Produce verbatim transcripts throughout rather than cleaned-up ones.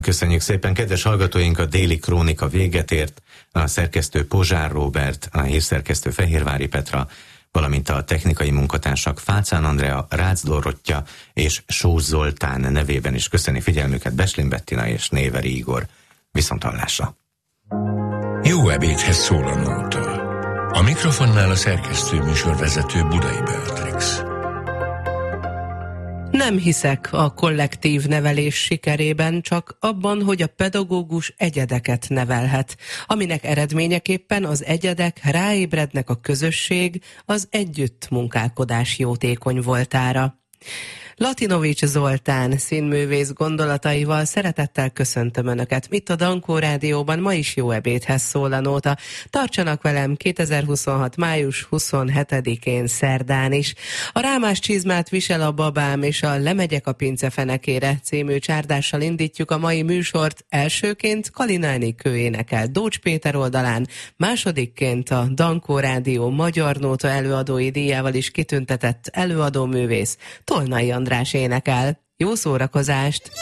Köszönjük szépen, kedves hallgatóink, a déli krónika véget ért. A szerkesztő Pozsár Róbert, a hírszerkesztő Fehérvári Petra, valamint a technikai munkatársak Fácán Andrea, Rácz Dorottya és Sós Zoltán nevében is köszöni figyelmüket Beslin Bettina és Néveri Igor. Viszonthallásra! Jó ebédhez szól a nóta. A mikrofonnál a szerkesztő műsorvezető Budai Beatrix. Nem hiszek a kollektív nevelés sikerében, csak abban, hogy a pedagógus egyedeket nevelhet, aminek eredményeképpen az egyedek ráébrednek a közösség, az együttmunkálkodás jótékony voltára. Latinovics Zoltán színművész gondolataival szeretettel köszöntöm Önöket. Itt a Dankó Rádióban ma is jó ebédhez szól a nóta. Tartsanak velem kétezer-huszonhat. május huszonhetedikén szerdán is. A Rámás csizmát visel a babám és a Lemegyek a pince fenekére című csárdással indítjuk a mai műsort. Elsőként Kalina Enikő énekel Dócs Péter oldalán, másodikként a Dankó Rádió magyar nóta előadói díjával is kitüntetett előadóművész Tolnai András énekel. Jó szórakozást!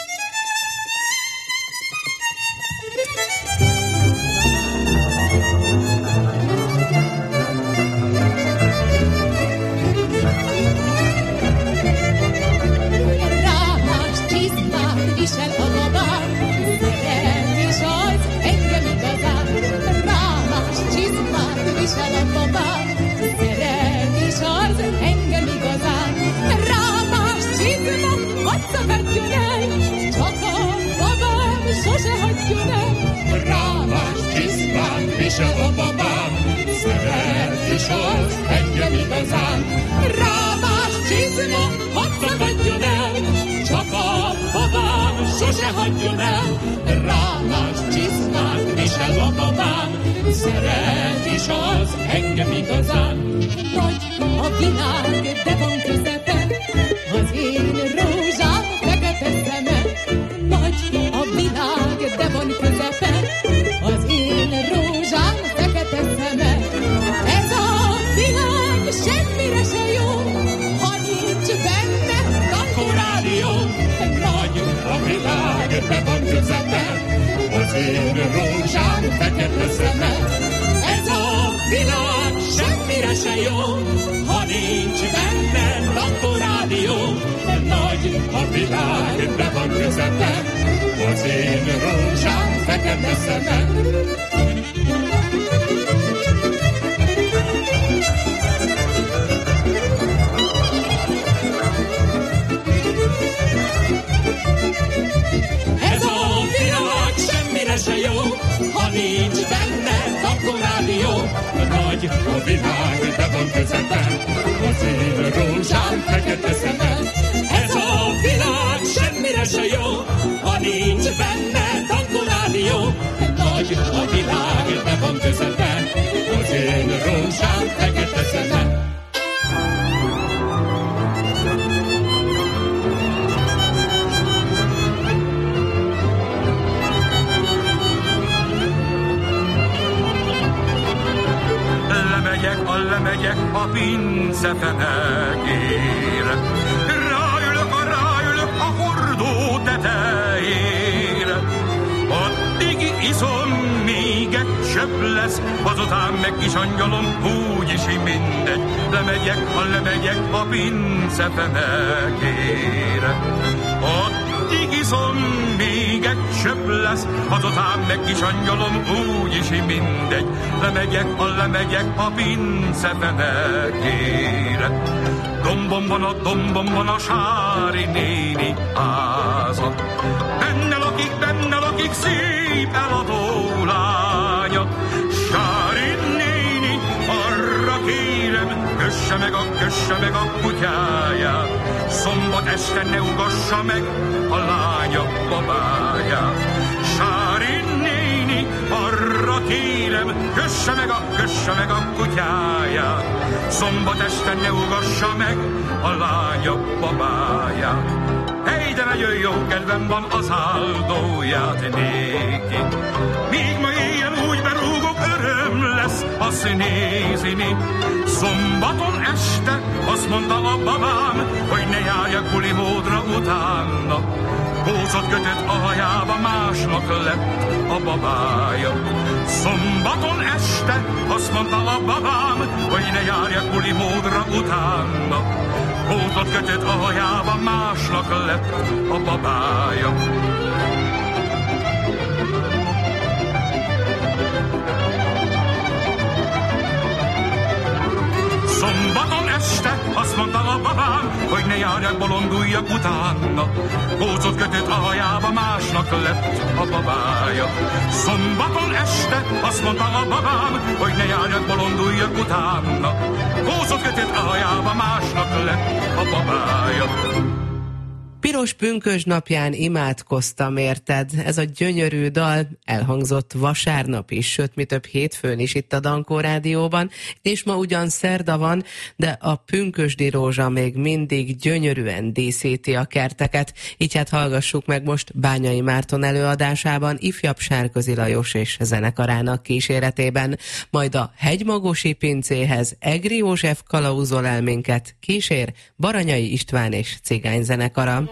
Rámás csizmát visel a babám, szeret is az engem igazán. Rámás csizmát visel a babám, szeret is az engem igazán. Hadd szakadjon el, csak a babám sose hagyjon el. Rámás csizmát visel a babám, szeret is az engem igazán. Rámás csizma, hadd szakadjon el, csak a babám sose hagyjon el. Rámás csizmát visel a babám, szeret is az engem igazán. Nagy a világ, de van közepe, az én rózsám fekete szeme. Nagy a világ, de van közepe, az én rózsám fekete szeme. Ez a világ semmire se jó, ha nincs benne Dankó Rádió. Nagy a világ, de van közepe, az én rózsám fekete szeme. Ez a világ semmire se jó, ha nincs benne Dankó Rádió. Nagy a világ, de van közepe, az én rózsám fekete szeme. Ez a világ semmire se jó, ha nincs benne Dankó Rádió. Nagy a világ, de van közepe, az én rózsám fekete szeme. Ez a világ semmire se jó, ha nincs benne Dankó Rádió. Nagy a világ, de van közepe, az én rózsám fekete szeme. Lemegyek, a lemegyek a pince fenekére, ráülök, a ráülök a hordó tetejére. Addig iszom, még egy söp lesz, azután meg kis angyalom, úgyis mindegy. Lemegyek, a lemegyek a pince fenekére. Addig iszom, még egy söp lesz, azután meg kis angyalom, úgyis mindegy. Lemegyek, a lemegyek a pince fenekére. Dombom van a dombom van a Sári néni háza. Benne lakik, benne lakik szép eladó lánya. Sári néni, arra kérem, kösse meg a, kösse meg a kutyáját. Szombat este ne ugassa meg a lánya babáját. Sári néni, arra kérem, kösse meg a, kösse meg a kutyáját. Szombat este ne ugassa meg a lánya babáját. Hey, de nagyon jó kedvem van az áldóját néki. Míg ma éjjel úgy berúgok, öröm lesz azt nézni. Szombaton este este azt mondta a babám, hogy ne járjak buli módra utána. Gócot kötött a hajába, másnak lett a babája. Szombaton este azt mondta a babám, hogy ne járjak buli módra utána. Gócot kötött a hajába, másnak lett a babája. Szombaton este azt mondta a babám, hogy ne járjak, bolonduljak utána. Gócot kötött a hajába, másnak lett a babája. Szombaton este azt mondta a babám, hogy ne járjak, bolonduljak utána. Gócot kötött a hajába, másnak lett a babája. Piros pünkösd napján imádkoztam érted. Ez a gyönyörű dal elhangzott vasárnap is, sőt, mi több hétfőn is itt a Dankó Rádióban, és ma ugyan szerda van, de a pünkösdi rózsa még mindig gyönyörűen díszíti a kerteket. Így hát hallgassuk meg most Bányai Márton előadásában ifjabb Sárközi Lajos és zenekarának kíséretében, majd a hegymagosi pincéhez Egri József kalauzol el minket, kísér Baranyai István és cigányzenekara.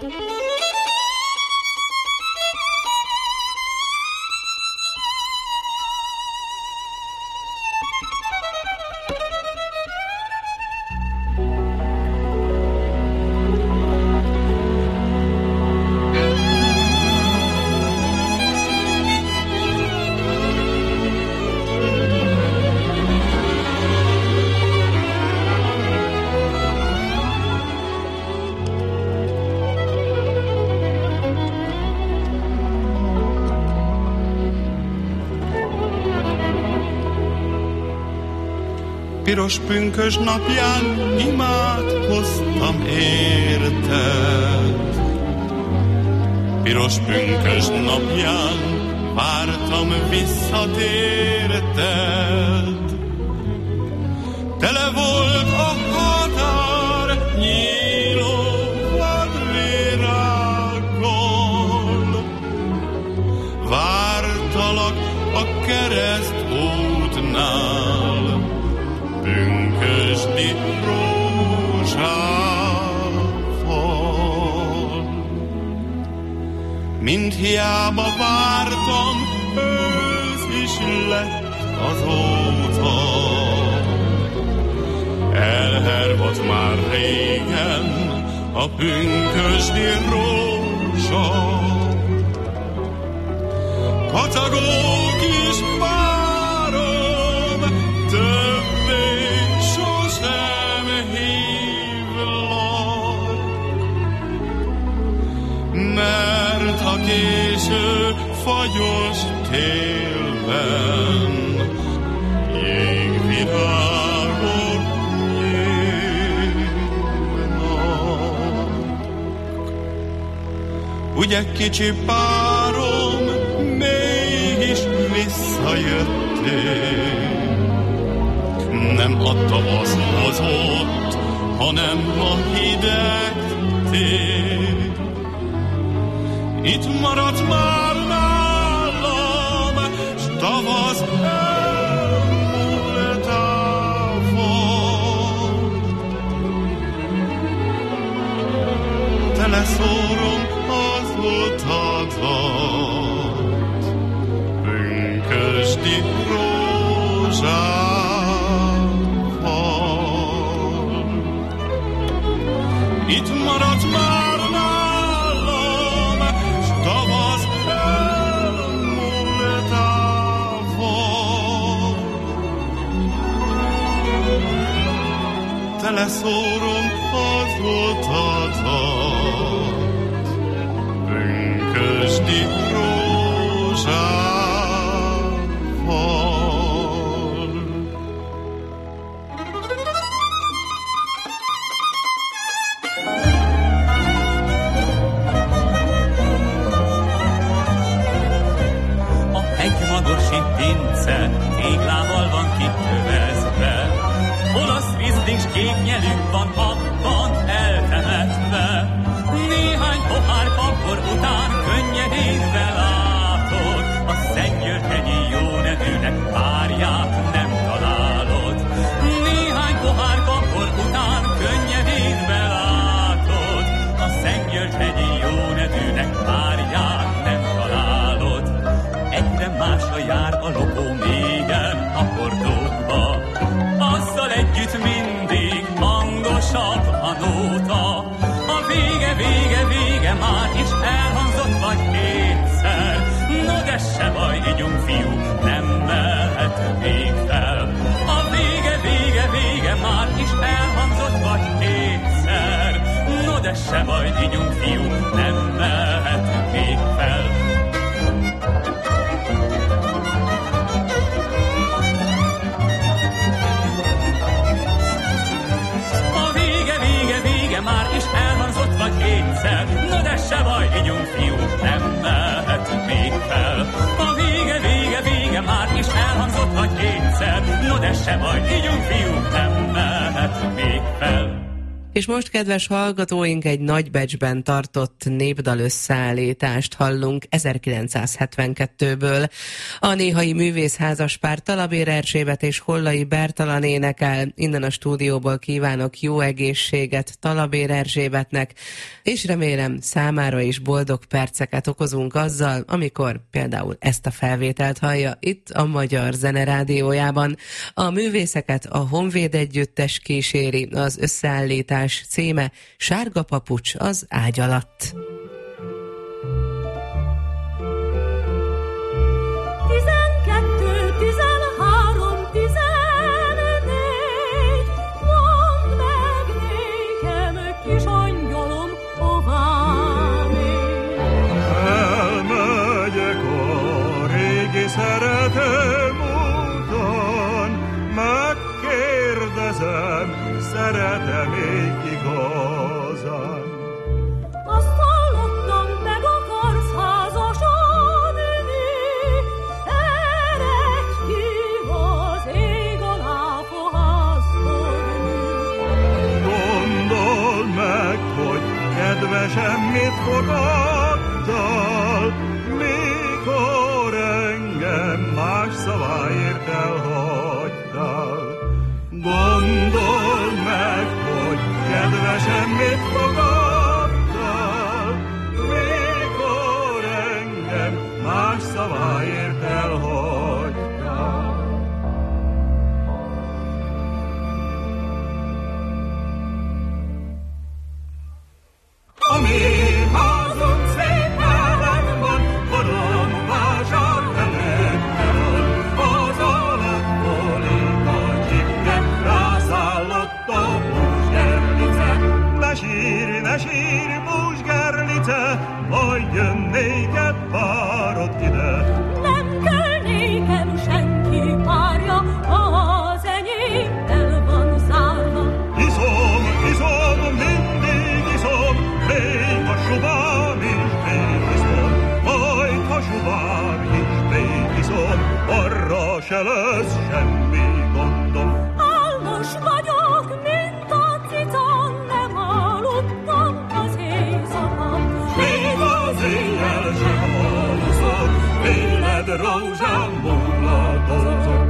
Piros pünkösd napján imádkoztam érted. Piros pünkösd napján vártam visszatérted. Tele volt a határ nyíló vadvirággal. Vártalak a kereszt útnál, pünkösdi rózsával. Mind hiába vártam, ősz is lett azóta. Elhervadt már régen a pünkösdi rózsa. Kacagó kis párom, többé sosem hívlak, mert a késő fagyos télben jégvirágok nyílnak. Ugye kicsi párom, mégis visszajöttél. Nem a tavasz hozott, hanem a hideg tél. Itt maradt már nálam, s tavasz elmúltával. Teleszórom az utadat, pünkösdi rózsát. Itt maradt már nálam, s tavasz elmúltával. Teleszórom az utadat, pünkösdi rózsával. Téglával van kitövezve, olasz viszlis kék nyelünk van abban eltemetve. Néhány pohár pappor után könnyedén látod, a Szentgyörgyi jó nevűnek párját nem találod. Néhány pohár pappor után baj, ígyunk fiúk, nem mehet még fel. A vége, vége, vége már is elhangzott vagy kétszer. No de se baj, ígyunk fiúk, nem mehet még fel. A vége, vége, vége már is elhangzott vagy kétszer. No de se baj, ígyunk fiúk, nem mehet még fel. A vége, vége, vége már is elhangzott vagy kétszer. No de se baj, ígyunk fiúk, nem mehet még fel. És most, kedves hallgatóink, egy Nagybecsben tartott népdal összeállítást hallunk ezerkilencszázhetvenkettőből. A Néhai Művészházaspár Talabér Erzsébet és Hollai Bertalan énekel. Innen a stúdióból kívánok jó egészséget Talabér Erzsébetnek, és remélem számára is boldog perceket okozunk azzal, amikor például ezt a felvételt hallja itt a Magyar Zene Rádiójában. A művészeket a Honvéd Együttes kíséri, az összeállítás címe Sárga papucs az ágy alatt. Tizenkettő, tizenhárom, tizennégy, mondd meg nékem, kis angyalom, hová mégy? Elmegyek a régi szeretőm úton, megkérdezem, szeretem még igazán. Azt hallottam, meg akarsz házasodni, eredj ki az ég alá fohászkodni. Gondold meg, hogy kedvesem mit fogadtál, mikor engem más szaváért elhagytál. Gondold meg, hogy kedvesem mit fogadtál, mikor engem más szaváért elhagytál. A mi házunk szép helyen van, Marosvásár előtte van, az alattól a csipke rászállott a Búzsgerlice. Ne sírj, ne sírj, Búzsgerlice, majd jön néked párod ide. Nem kell nékem senki párja, az enyém el van zárva. Iszom, iszom, mindig iszom, még a subám is még iszom, majd a subám is még iszom, arra se lesz semmi gondom. Álmos vagyok, mint a cica, nem aludtam az éjszaka. Még az éjjel sem alszom, véled rózsám mulladozom.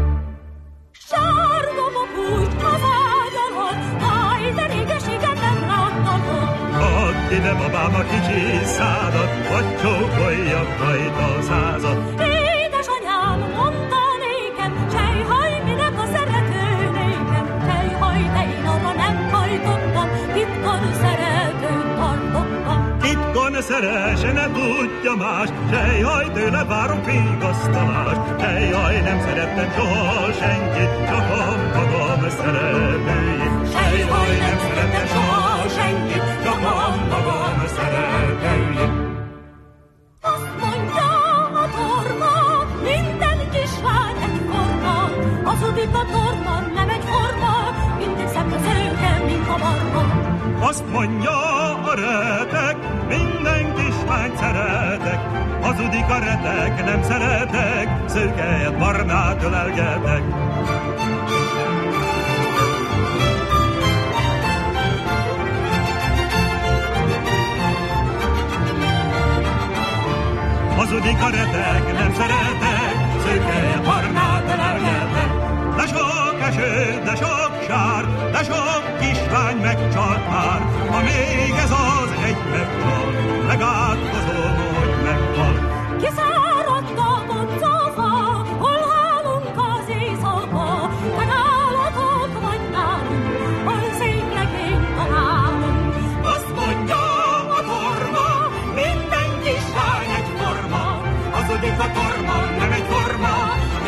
Sárga papucs az ágy alatt, háj, de régeséget nem láttam. Add ide, babám, a kicsi szádat, vagy csókoljak rajta százat. Édesanyám mondta nékem, sejhaj, minek a szerető nékem. Sejhaj, de én arra nem hajtottam, titkon szeretőt tartottam. Titkon szeres, ne tudja más, sejhaj, tőle várom vigasztalást. Sejhaj, nem szerettem soha senkit, csak a magam szeretőjét. Sejhaj, nem szerettem soha senkit, csak a magam szeretőjét. Azt mondja a torma, minden kislány egyforma. Hazudik a torma, nem egyforma, mindig szebb a szőke, mint a barna. Azt mondja a retek, minden kislányt szeretek. Hazudik a retek, nem szeretek, szőkelyet barnát ölelgetek. Hazudik a retek, nem szeretek, szőkelyet barnát ölelgetek. De sok eső, de sok sár, de sok kislány megcsalt már. Ha még ez az egy megcsal, megátkozom, hogy meghal. Kiszáradt a boncofa, hol hálunk az éjszaka. Te nálatok vagy nálunk, hol szép legény találunk. Azt mondja a torma, minden kislány egyforma. Hazudik a torma, nem egy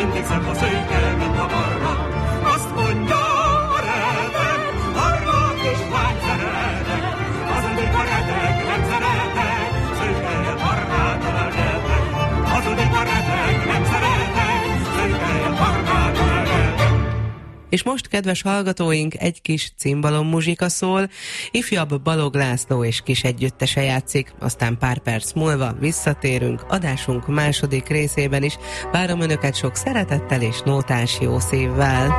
mindig szebb a szőke, mint a barna. Azt mondja a redek, barna kislány szeretek, hazudik a redek, nem szeretek, szőke barnát ölelgetek. Hazudik a redek, nem szeretek, szőke barnát ölelgetek. És most, kedves hallgatóink, egy kis cimbalom muzsika szól, ifjabb Balog László és kis együttese játszik, aztán pár perc múlva visszatérünk adásunk második részében is. Várom önöket sok szeretettel és nótás jó szívvel.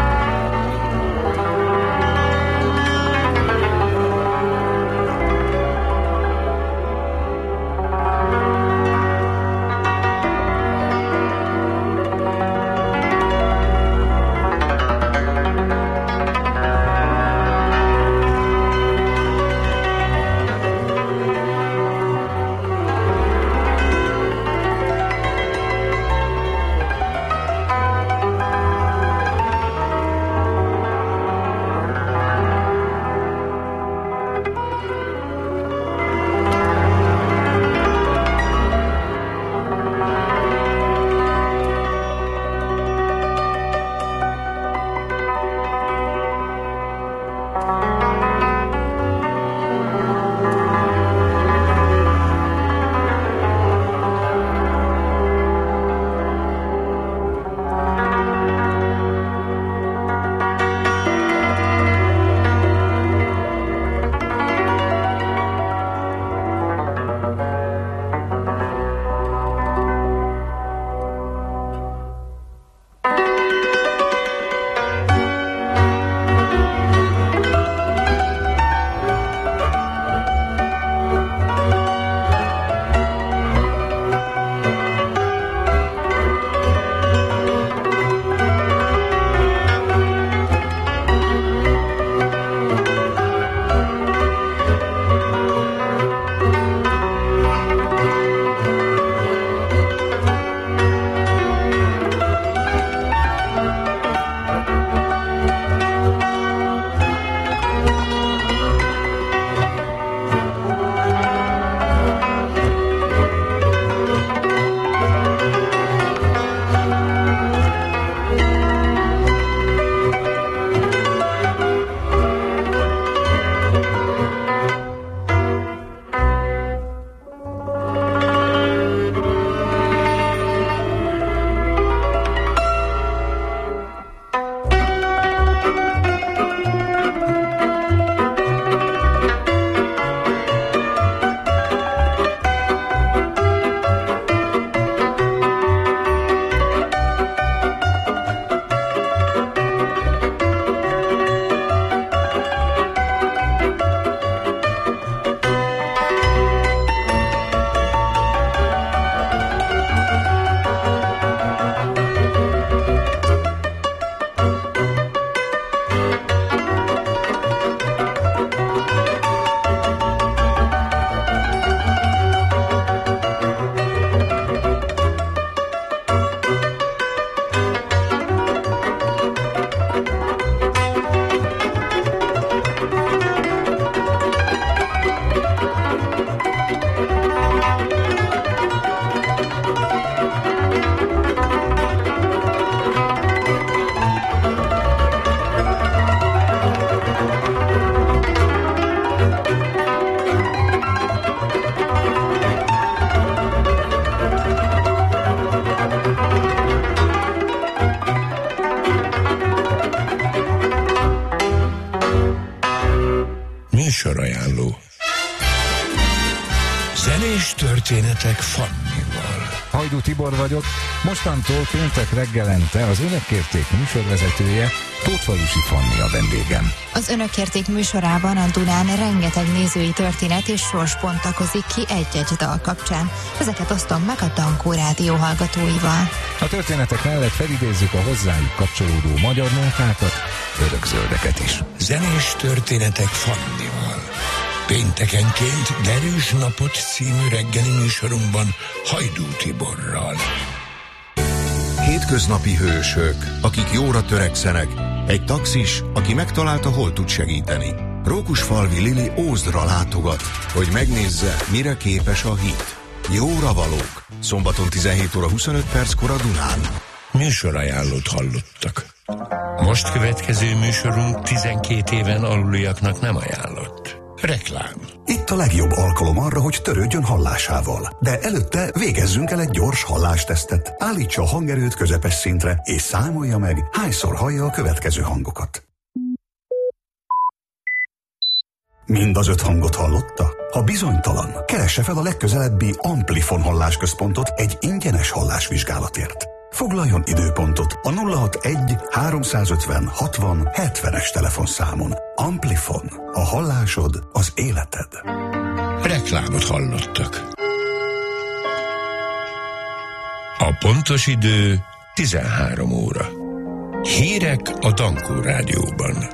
Műsorajánló. Zenés történetek Fannival. Hajdú Tibor vagyok, mostantól péntek reggelente az Önök Kérték műsorvezetője, Tótfalusi Fanni a vendégem. Az Önök Kérték műsorában a Dunán rengeteg nézői történet és sors bontakozik ki egy-egy dal kapcsán. Ezeket osztom meg a Dankó Rádió hallgatóival. A történetek mellett felidézzük a hozzájuk kapcsolódó magyar nótákat, örökzöldeket is. Zenés történetek Fannival. Péntekenként Derűs napot című reggeli műsorunkban Hajdú Tiborral. Hétköznapi hősök, akik jóra törekszenek, egy taxis, aki megtalálta, hol tud segíteni. Rókusfalvi Lili Ózdra látogat, hogy megnézze, mire képes a hit. Jóra valók. Szombaton tizenhét óra huszonöt perckor a Dunán. Műsorajánlót hallottak. Most következő műsorunk tizenkét éven aluliaknak nem ajánlott. Reklám. Itt a legjobb alkalom arra, hogy törődjön hallásával. De előtte végezzünk el egy gyors hallástesztet. Állítsa a hangerőt közepes szintre, és számolja meg, hányszor hallja a következő hangokat. Mind az öt hangot hallotta? Ha bizonytalan, keresse fel a legközelebbi Amplifon hallásközpontot egy ingyenes hallásvizsgálatért. Foglaljon időpontot a nulla hatvanegy háromszázötven hatvan hetvenes telefonszámon. Amplifon. A hallásod az életed. Reklámot hallottak. A pontos idő tizenhárom óra. Hírek a Dankó Rádióban.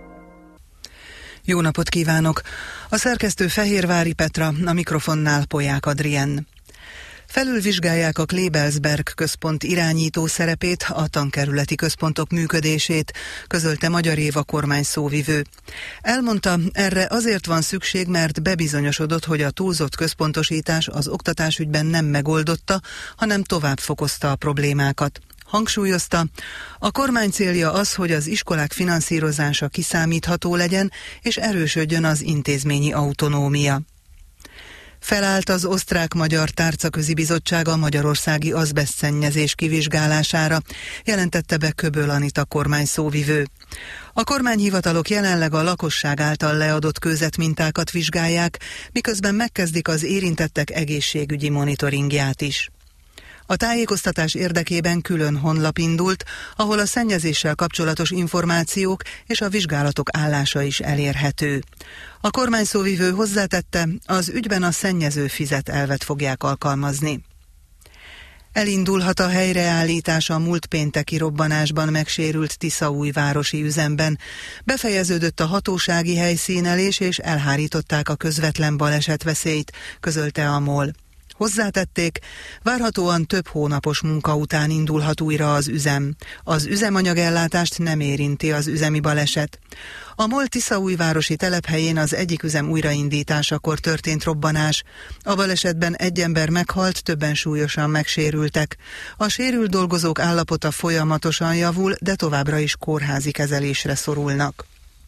Jó napot kívánok! A szerkesztő Fehérvári Petra, a mikrofonnál Polyák Adrien. Felülvizsgálják a Klebelsberg központ irányító szerepét, a tankerületi központok működését, közölte Magyar Éva kormány szóvivő. Elmondta, erre azért van szükség, mert bebizonyosodott, hogy a túlzott központosítás az oktatásügyben nem megoldotta, hanem tovább fokozta a problémákat. Hangsúlyozta, a kormány célja az, hogy az iskolák finanszírozása kiszámítható legyen, és erősödjön az intézményi autonómia. Felállt az Osztrák-Magyar Tárcaközi Bizottság a magyarországi azbesztszennyezés kivizsgálására, jelentette be Köböl Anita kormány szóvivő. A kormányhivatalok jelenleg a lakosság által leadott kőzetmintákat vizsgálják, miközben megkezdik az érintettek egészségügyi monitoringját is. A tájékoztatás érdekében külön honlap indult, ahol a szennyezéssel kapcsolatos információk és a vizsgálatok állása is elérhető. A kormányszóvivő hozzátette, az ügyben a szennyező fizet elvet fogják alkalmazni. Elindulhat a helyreállítás a múlt pénteki robbanásban megsérült Tiszaújvárosi üzemben. Befejeződött a hatósági helyszínelés és elhárították a közvetlen balesetveszélyt, közölte a MOL. Hozzátették, várhatóan több hónapos munka után indulhat újra az üzem. Az üzemanyagellátást nem érinti az üzemi baleset. A MOL Tiszaújvárosi telephelyén az egyik üzem újraindításakor történt robbanás. A balesetben egy ember meghalt, többen súlyosan megsérültek. A sérült dolgozók állapota folyamatosan javul, de továbbra is kórházi kezelésre szorulnak.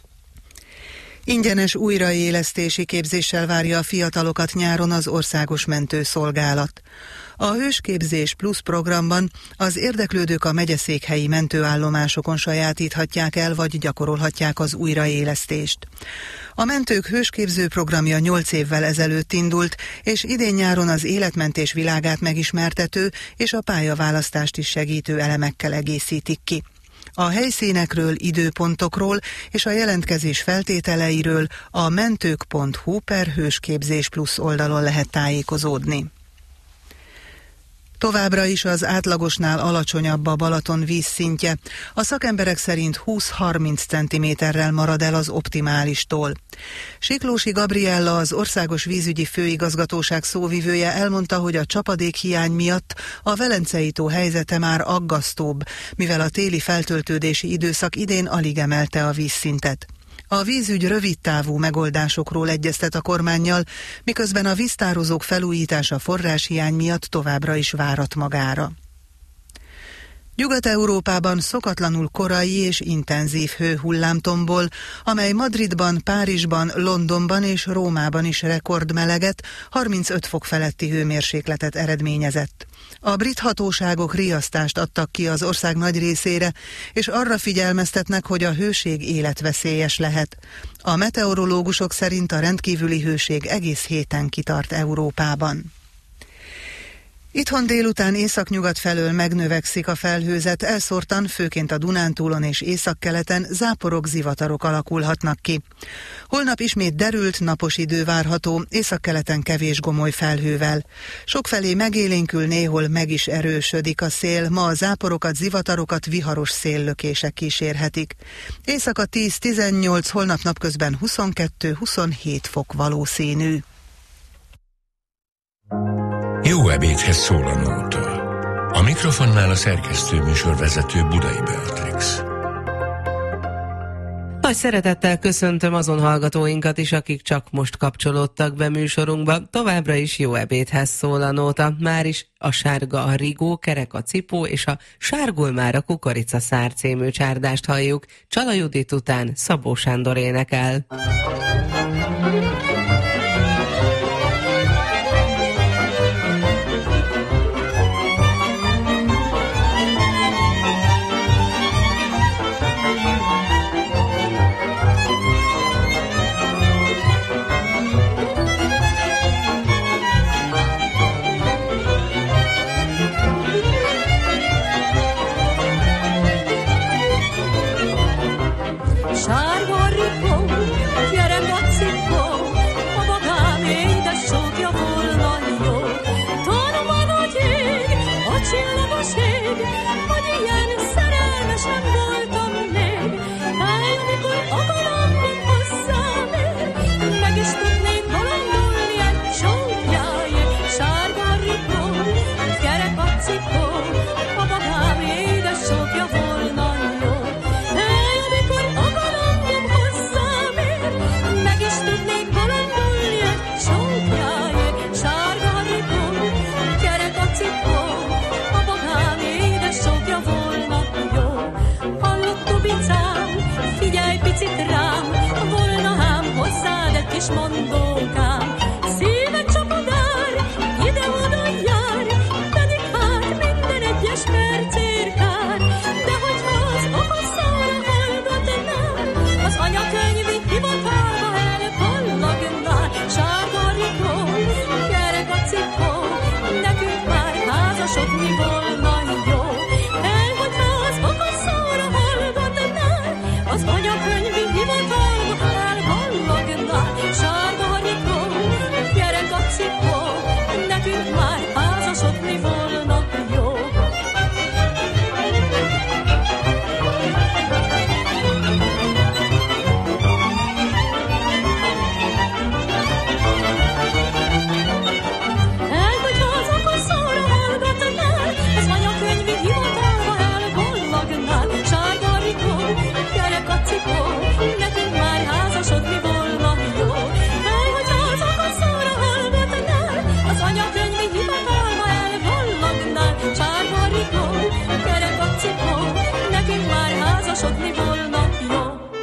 Ingyenes újraélesztési képzéssel várja a fiatalokat nyáron az Országos Mentőszolgálat. A Hősképzés Plusz programban az érdeklődők a megyeszékhelyi mentőállomásokon sajátíthatják el, vagy gyakorolhatják az újraélesztést. A mentők hősképző programja nyolc évvel ezelőtt indult, és idén nyáron az életmentés világát megismertető és a pályaválasztást is segítő elemekkel egészítik ki. A helyszínekről, időpontokról és a jelentkezés feltételeiről a mentők pont hu per Hősképzés Plusz oldalon lehet tájékozódni. Továbbra is az átlagosnál alacsonyabb a Balaton vízszintje. A szakemberek szerint húsz-harminc centiméterrel marad el az optimálistól. Siklósi Gabriella, az Országos Vízügyi Főigazgatóság szóvivője elmondta, hogy a csapadékhiány miatt a Velencei tó helyzete már aggasztóbb, mivel a téli feltöltődési időszak idén alig emelte a vízszintet. A vízügy rövidtávú megoldásokról egyeztet a kormánnyal, miközben a víztározók felújítása forráshiány miatt továbbra is várat magára. Nyugat-Európában szokatlanul korai és intenzív hőhullám tombol, amely Madridban, Párizsban, Londonban és Rómában is rekordmeleget, harmincöt fok feletti hőmérsékletet eredményezett. A brit hatóságok riasztást adtak ki az ország nagy részére, és arra figyelmeztetnek, hogy a hőség életveszélyes lehet. A meteorológusok szerint a rendkívüli hőség egész héten kitart Európában. Itthon délután északnyugat felől megnövekszik a felhőzet, elszórtan, főként a Dunántúlon és északkeleten záporok, zivatarok alakulhatnak ki. Holnap ismét derült, napos idő várható, északkeleten kevés gomoly felhővel. Sokfelé megélénkül, néhol meg is erősödik a szél, ma a záporokat, zivatarokat viharos széllökések kísérhetik. Éjszaka tíz-tizennyolc, holnap napközben huszonkettő-huszonhét fok valószínű. Jó ebédhez szól a nóta. A mikrofonnál a szerkesztő műsorvezető Budai Beatrix. Nagy szeretettel köszöntöm azon hallgatóinkat is, akik csak most kapcsolódtak be műsorunkba. Továbbra is jó ebédhez szól a nóta. Már is a sárga a rigó, kerek a cipó és a sárgul már a kukoricaszár című csárdást halljuk. Csala Judit után Szabó Sándor énekel. Kis mondókám, szíved csapodár, ide-oda jár, pedig hát minden egyes percér kár. De hogyha az apa szóra hallgatnál, az anyakönyvi hivatalba elkallagnál. Sárga a rikó, kerek a cipó, nekünk már házasodni volna jó. El, hogyha az apa szóra hallgatnál, az anyakönyvi hivatalba elkallagnál. Sárga a rikó, kerek a cipó, nekünk már házasodni volna jó. El, hogyha az apa szóra hallgatnál, az anyakönyvi hivatalba elkallagnál. Sárga a rikó, kerek a cipó, nekünk már házasodni volna jó. El, hogyha az apa szóra hallgatnál, az anyakönyvi hivatalba elkallagnál. Sárga a rikó, kerek a cipó, nekünk már házasodni volna jó.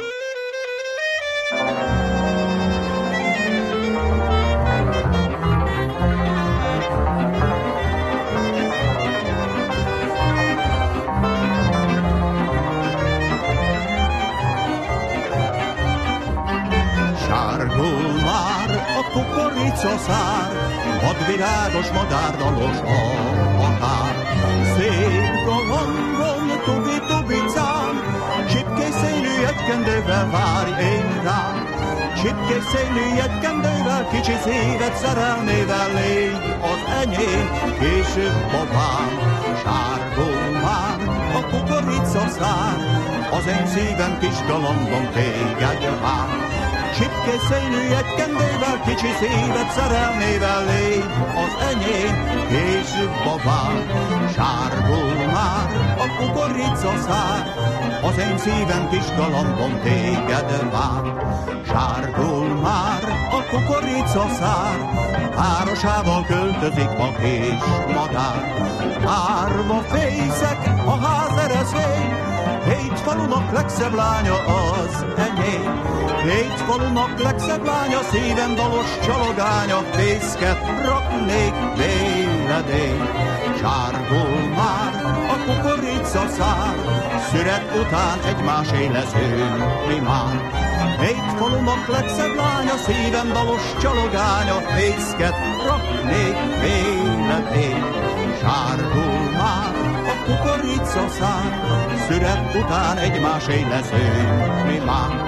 Sárgul már a kukoricaszár, vadvirágos madárdalos a határ. Szép galambon, tubi-tubicán, csipkészélű jegykendővel várj én rám. Csipkészélű jegykendővel, kicsi szíved szerelmével légy az enyém, később babám. Sárgul már a kukoricaszár, az én szívem kis galambon téged vár. Csipkészélű jegykendővel, kicsi szíved szerelmével légy az enyém, később babám. Sárgul már a kukoricaszár, az én szívem kis galambon téged vár. Sárgul már a kukoricaszár, városával költözik a kés madár. Árva fészek a ház ereszvény, hét falunak legszebb lánya az enyém. Hét falunak legszebb lánya, szívem dalos csalogánya, fészket raknék véledén. Sárgul már a kukoricaszár, szüret után egymásé leszünk már. Hét falunak legszebb lánya, szívem dalos csalogánya, fészket raknék véledén. Sárgul már a kukoricaszár, szüret után egymásé leszünk már.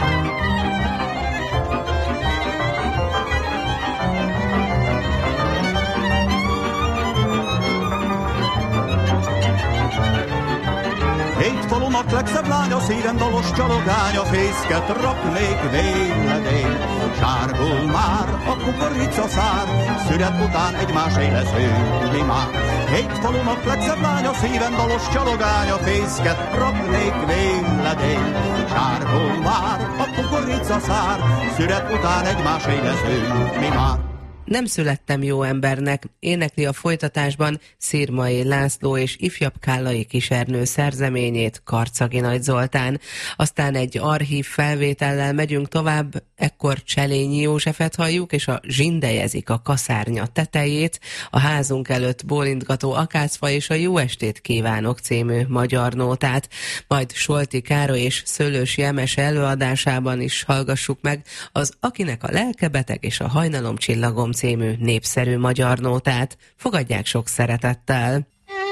Hét falunak legszebb lánya, szívem dalos csalogánya, fészket raknék véledén. Sárgul már a kukoricaszár, szüret után egymásé leszünk mi már. Egy falunak legszebb lánya, szíven dalos csalogánya, fészket raknék véledény. Sárgón vár, a kukorica szár, szüret után egymás édesünk mi már. Nem születtem jó embernek, énekli a folytatásban Szirmai László és ifjabb Kállai Kisernő szerzeményét Karcagi Nagy Zoltán. Aztán egy archív felvétellel megyünk tovább, ekkor Cselényi Józsefet halljuk, és a Zsindejezik a kaszárnya tetejét, a házunk előtt bólintgató akácfa és a Jó estét kívánok című magyar nótát. Majd Solti Károly és Szőlősi Emese előadásában is hallgassuk meg az Akinek a lelke beteg és a Hajnalom csillagom című népszerű magyar nótát. Fogadják sok szeretettel!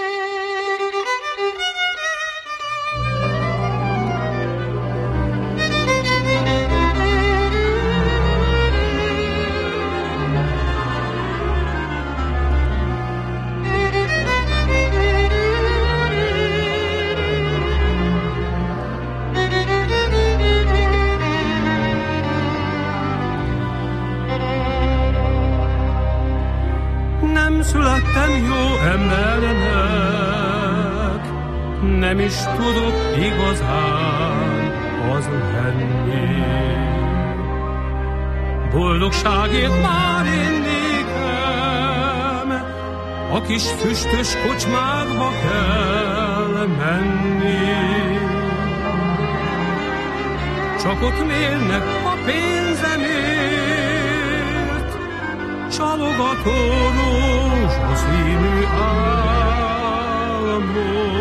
Születtem jó embernek, nem is tudok igazán az lenni. Boldogságért már én nékem a kis füstös kocsmákba kell menni. Csak ott mérnek a pénzemért, csalogató rózsaszínű álmot.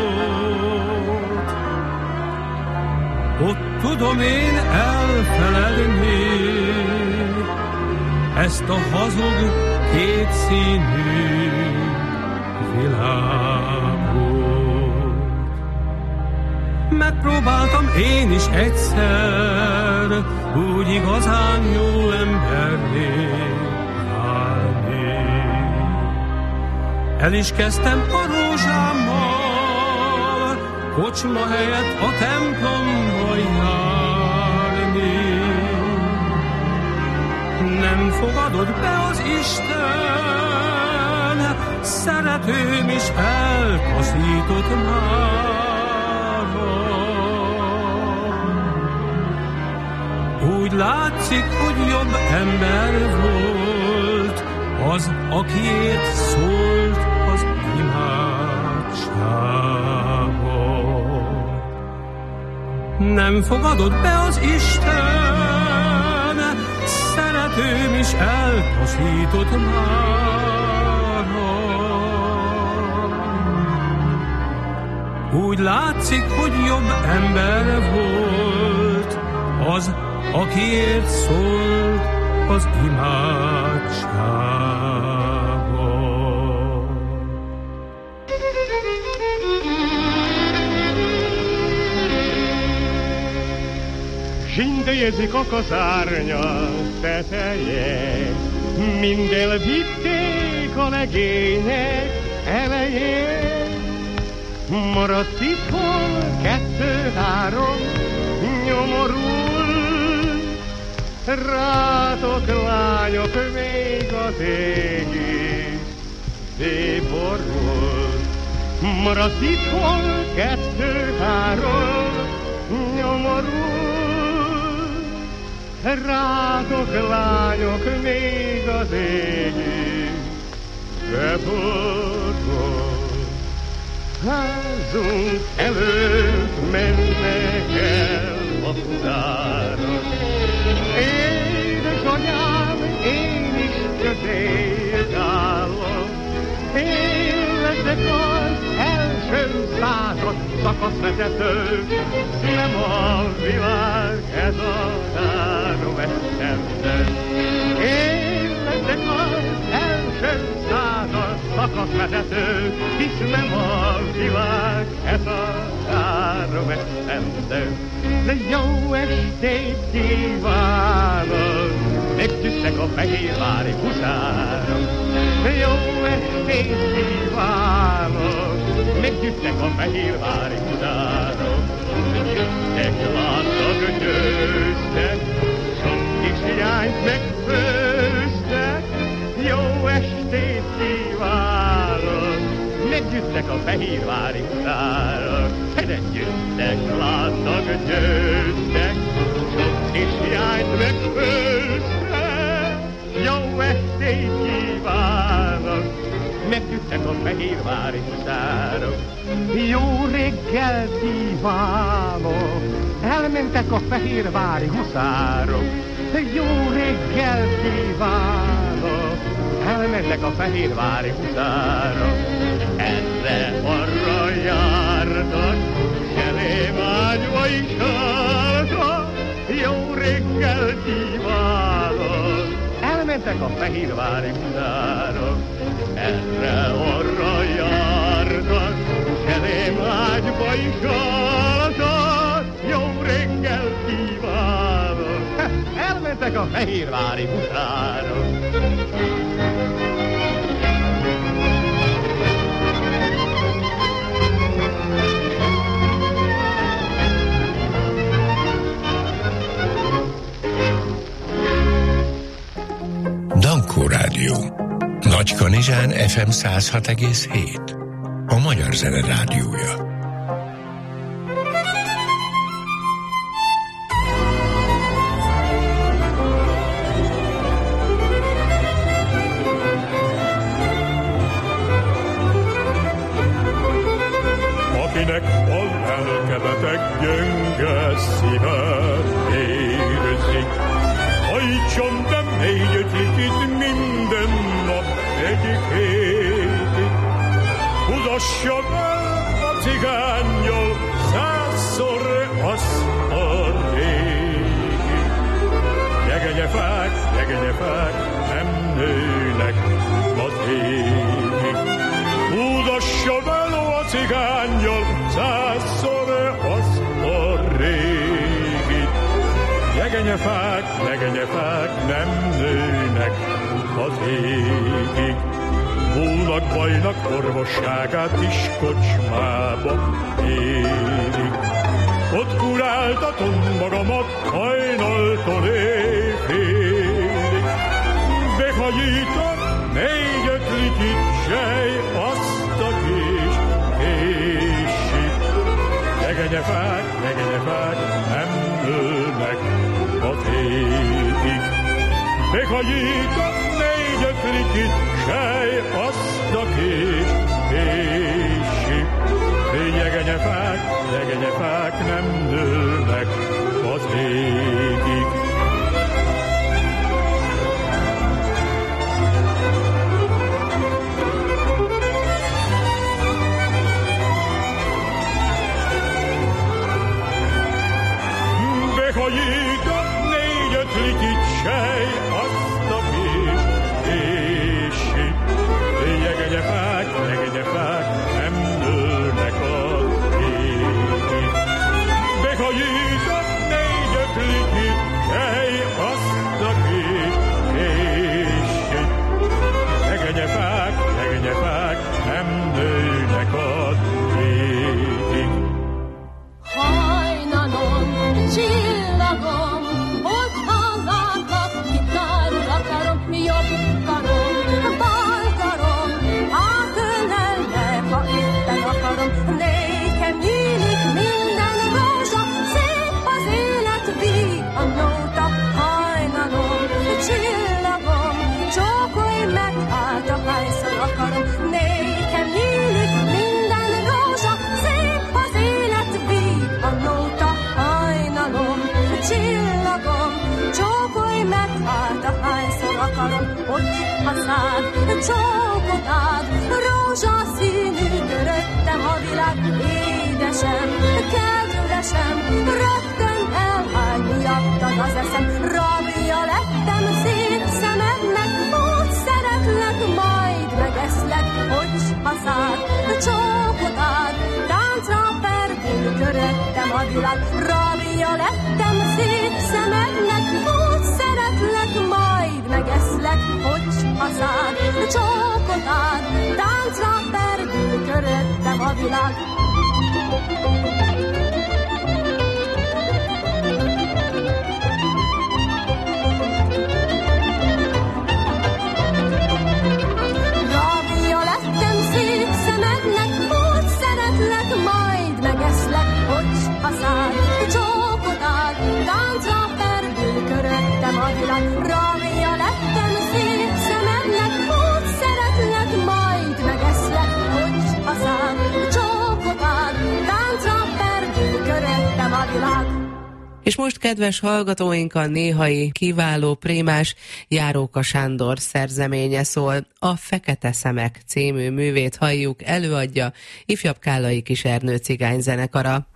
Ott tudom én elfeledni ezt a hazug kétszínű világot. Megpróbáltam én is egyszer úgy igazán jó emberné. El is kezdtem a rózsámmal, kocsma helyett a templomba járni. Nem fogadott be az Isten, szeretőm is eltaszított már. Úgy látszik, hogy jobb ember volt az, akiért szólt az imádságot. Nem fogadott be az Isten, szeretőm is eltaszított már. Úgy látszik, hogy jobb ember volt az, akiért szólt az imádságot. Zsindejezik a kaszárnya teteje, mind elvitték a legények elején. Maradt itthon kettő-három nyomorul, rátok lányok még az égig déborul. Maradt itthon kettő-három nyomorul, rátok lányok még az égig beborul. Házunk előtt mennek el a fudárok. Édesanyám, én is közéjük állok. Én leszek az első század szakaszvezető. Nem a világ ez a három eszembe. Én leszek az első század szakaszvezető, hisz nem a világ ez a három eszembe. De jó estét kívánok, megtűztek a fehérvári huzárok. Jó estét kívánok, megtűztek a fehérvári huzárok. Jöttek, láttak, győztek, sok kis hiányt megfőztek. Jó estét kívánok, együttek a fehérvári utárok, együttek látnak, győztek, sok kis jányt megfőztek, jó estét kívánok, megtűntek a fehérvári utárok. Jó reggel kívánok, elmentek a fehérvári huszárok. Jó reggel kívánok, elmentek a fehérvári huszárok. Erre-arra jártak, elém ágyba is álltak. Jó reggel kívánok, elmentek a fehérvári huszárok. Erre-arra jártak, elém ágyba is álltak. Jó reggel kívánok, elmentek a fehérvári huszárok. Dankó Rádió. Nagykanizsán ef em száz hat egész hét. A Magyar Zene Rádiója. Akinek a lelkebetek gyönge szíve érzik, hajtson be négy-öt likit minden nap egyik hétig. Húzassa el a cigánnyal százszor azt a régi. Jegenyefák, jegenyefák nem nőnek a tégig. Húzassa el a cigánnyal százszor azt a régi. Jegenyefák, jegenyefák nem nőnek az égig. Búnak, bajnak orvosságát is kocsmába érik. Ott kuráltatom magamat hajnaltól éjfélig. Behagyítom négy-öt likit sej, azt a kis késig. Jegenyefák, jegenyefák nem nőnek az égig. Behagyítom négy-öt likit sej, azt a kis késig. Jegenyefák, jegenyefák nem nőnek az égig. Behagyítom négy-öt likit sej, azt a kis késig. Jegenyefák, jegenyefák nem nőnek az égig. Behagyítom négy-öt likit sej, azt a kis késig. Jegenyefák, jegenyefák nem nőnek az égig. Hajnalom, csillagom, hogyha látlak, kitárul akarom, jobb karom, bal karom, átölellek, ha éppen akarom. Nékem nyílik minden rózsa, szép az élet, víg a nóta. Hajnalom, csillagom, csókolj meg, hát ahányszor akarom. Nékem nyílik minden rózsa, szép az élet, víg a nóta. Hajnalom, csillagom, csókolj meg, hát ahányszor akarom. Hogy hazád, csókot ád, rózsaszínű, töröttem a világ. Édesem, kedvesem, rögtön elhány miattad az eszem. Rabja lettem szép szemednek, úgy szeretlek, majd megeszlek. Hogy hazád, csókot ád, táncra perdül, töröttem a világ. Rabja lettem szép szemednek, úgy szeretlek, majd megeszlek. Hogy hazád, csókot ád, táncra perdül, töröttem a világ. Rabja lettem szép szemednek, világ. És most, kedves hallgatóink, a néhai kiváló prémás Járóka Sándor szerzeménye szól. A Fekete Szemek című művét halljuk, előadja Ifjabb Kállai Kis Ernő cigányzenekara.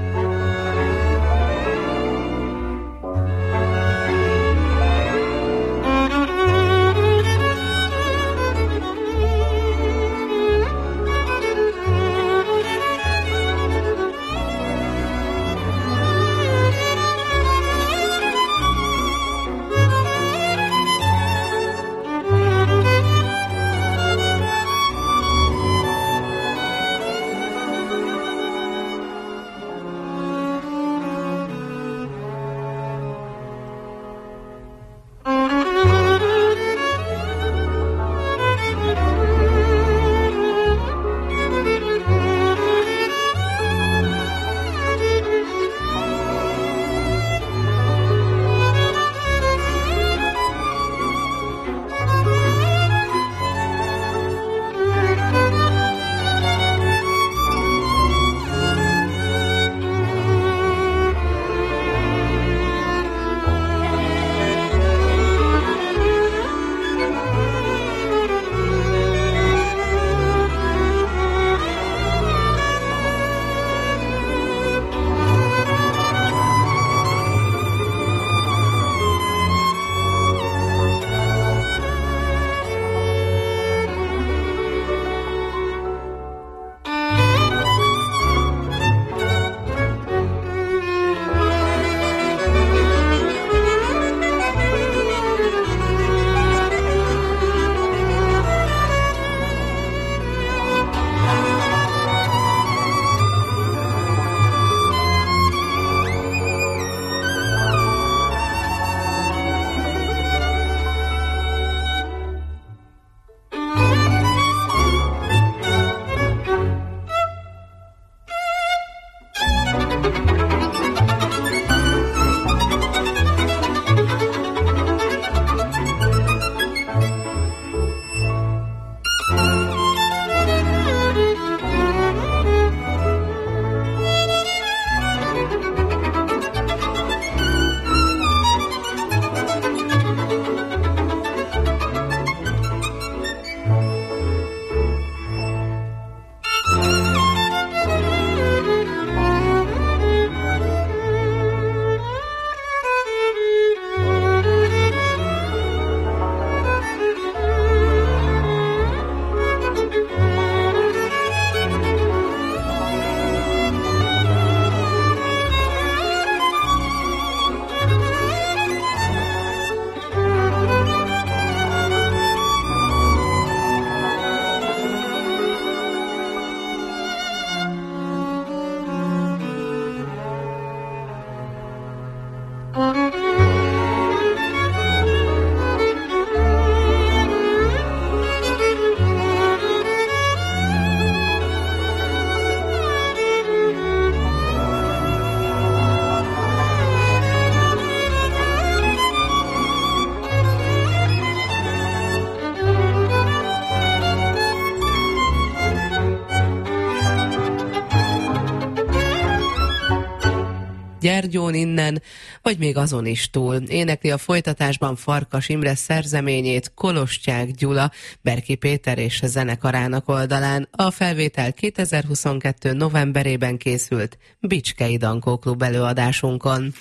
Gyergyón innen, vagy még azon is túl. Énekli a folytatásban Farkas Imre szerzeményét Kolostyák Gyula, Berki Péter és zenekarának oldalán. A felvétel kétezer-huszonkettő novemberében készült Bicskei Dankó Klub előadásunkon.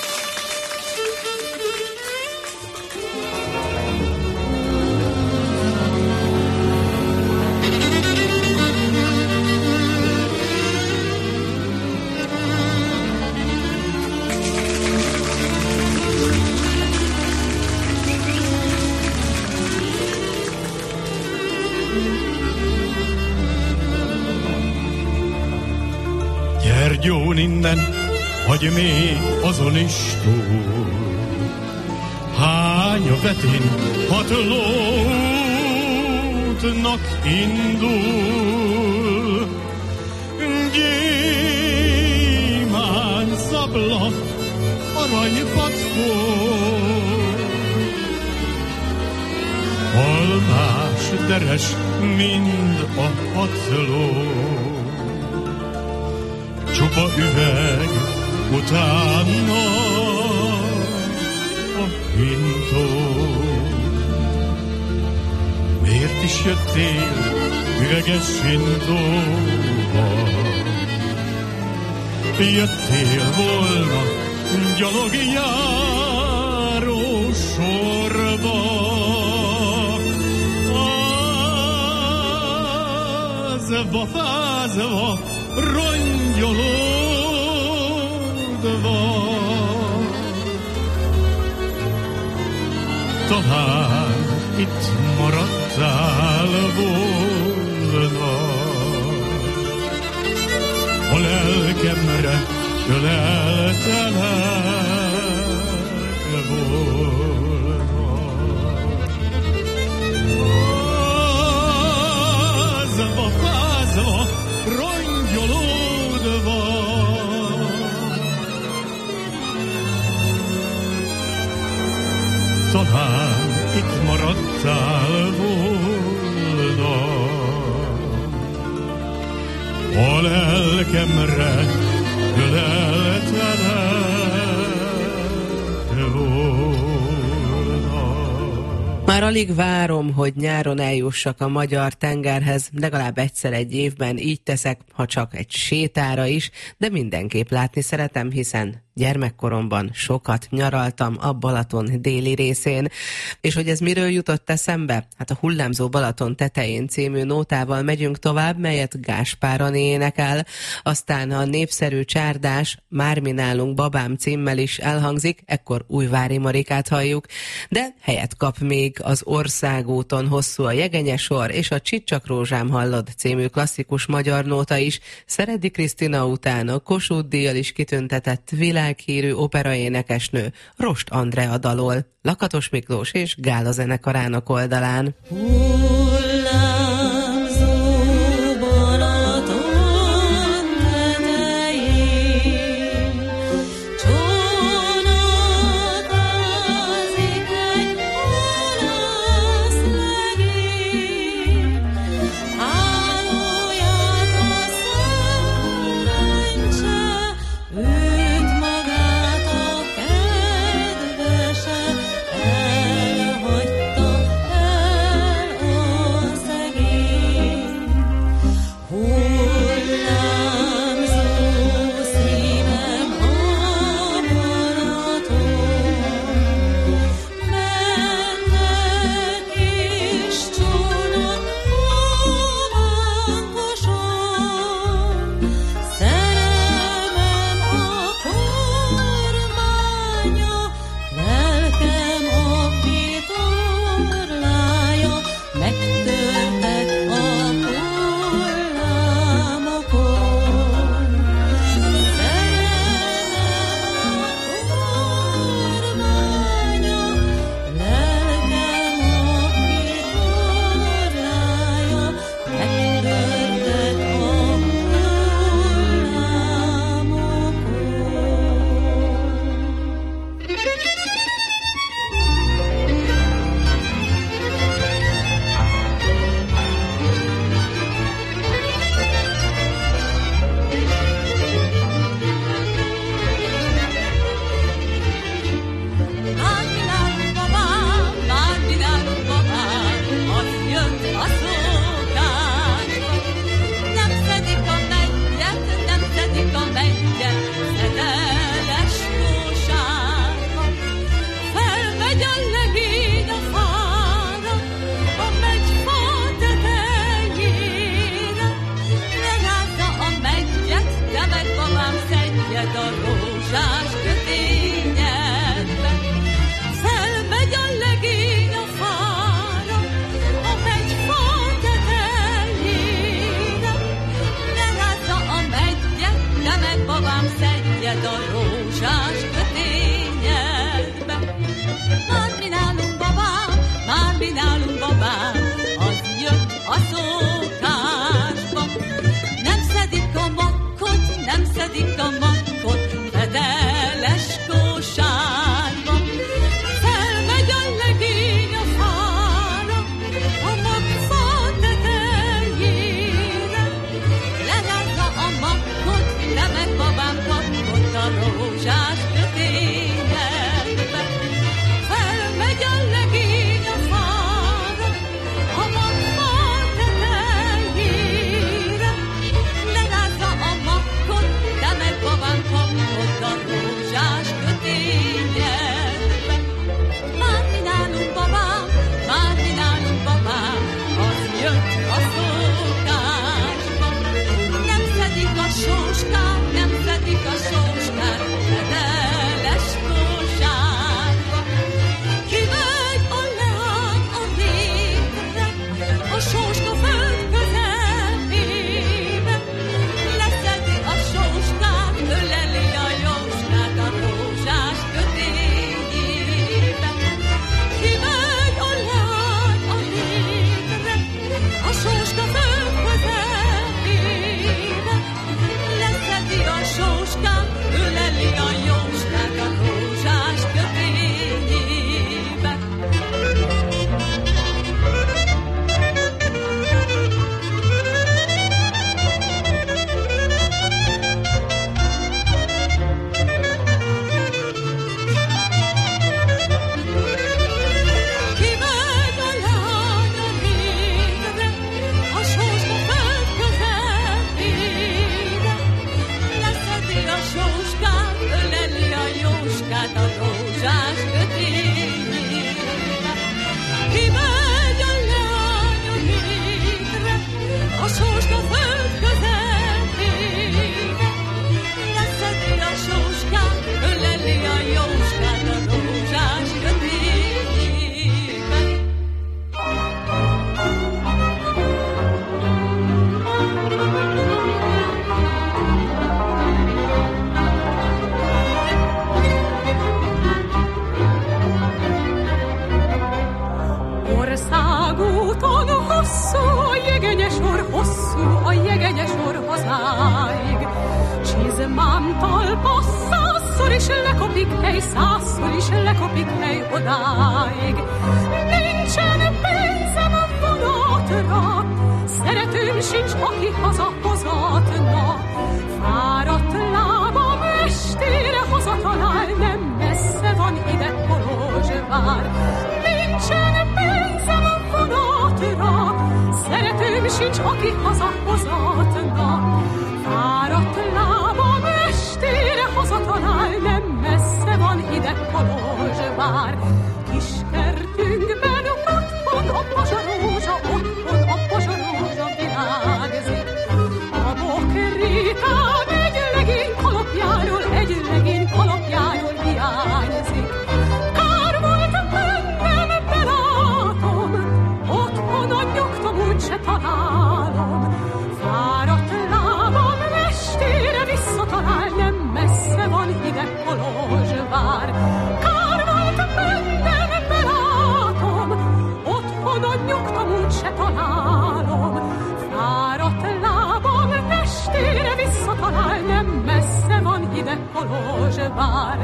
Gyergyón innen, vagy még azon is túl. Hány a vetén hat lótnak indul. Gyémánt szabla, aranypatkó, almás deres mind a hat ló. Csupa üveg, utána a hintó. Miért is jöttél üveges hintóval? Jöttél volna gyalogjáró sorba, fázva, fázva, rongyolódva. Talán itt maradtál volna, a lelkemre öleltelek volna. Fázva, fázva, rongyolódva, talán itt maradtál volna, a lelkemre öleltelek volna. Már alig várom, hogy nyáron eljussak a magyar tengerhez, legalább egyszer egy évben így teszek, ha csak egy sétára is, de mindenképp látni szeretem, hiszen gyermekkoromban sokat nyaraltam a Balaton déli részén. És hogy ez miről jutott eszembe? Hát a Hullámzó Balaton tetején című nótával megyünk tovább, melyet Gáspár énekel, aztán a népszerű csárdás Már mi nálunk babám címmel is elhangzik, ekkor Újvári Marikát halljuk, de helyet kap még az Országúton hosszú a jegenyesor és a Csicsak rózsám hallod című klasszikus magyar nóta is, Szeredi Krisztina után a Kossuth-díjjal is kitüntetett világhírű operaénekesnő Rost Andrea dalol, Lakatos Miklós és Gála zenekarának oldalán. Babám kapott rózsás kötényedbe. Felmegy a legény a fára, a magfa tetejére, lerázza a makkot, de meg babám kapott a rózsás kötényedbe. Már mi nálunk babám, már mi nálunk babám, az jött a szokásba. Nem szedik a sóskát, nem szedik a sóskát, fedeles kosárba. Kimegy a leány a végre, a sóska föld közepébe. Leszedi a sóskát, öleli a jóskát a rózsás kötényébe. Kimegy a leány a végre, a sóska föld közepébe. Leszedi a sóskát, öleli a jóskát a rózsás kötényébe. Kimegy a lány a végre, a sóska föld közepére. Leszedi a sóskát, öleli a jóskát a rózsás kötényébe. Kimegy a lány a végre, a sóska föld közepére. Leszedi a sóskát, öleli a jóskát a rózsás kötényébe. Országúton hosszú a jegenyes or, hosszú a jegenyes or hazáig. Csizmám talpa százszor is lekopik hely, százszor is lekopik hely odáig. Nincsen pénzem a vonatra, szeretőm sincs, aki hazahozatna. Fáradt lábam estére hazatalál, nem messze van ide Kolozsvár. Nincsen pénzem a vonatra, szeretőm sincs, aki hazahozatna. Fáradt lábam estére hazatalál, nem messze van ide Kolozsvár. Kis kertünkben otthon a pazsarózsa, otthon a pazsarózsa virágzik. A bokritám egy legény kalapjáról, egy legény kalapjáról hiányzik. Kár volt bennem, belátom, otthon a nyugtom úgyse találom. Fáradt lábam estére visszatalál, nem messze van ide Kolozsvár. Kár volt bennem, belátom, otthon a nyugtom úgyse találom. Fáradt lábam estére visszatalál, nem messze van ide Kolozsvár.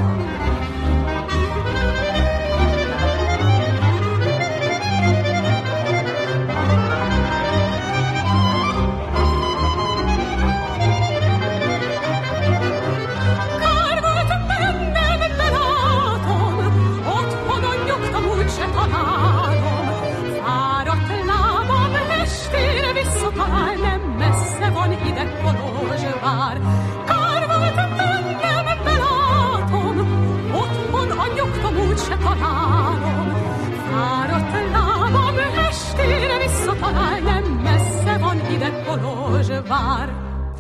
Kár volt bennem, belátom, otthon a nyugtom úgyse találom. Fáradt lábam estére visszatalál, nem messze van ide Kolozsvár. Kár volt bennem, belátom, otthon a nyugtom úgyse találom. Fáradt lábam estére visszatalál, nem messze van ide Kolozsvár.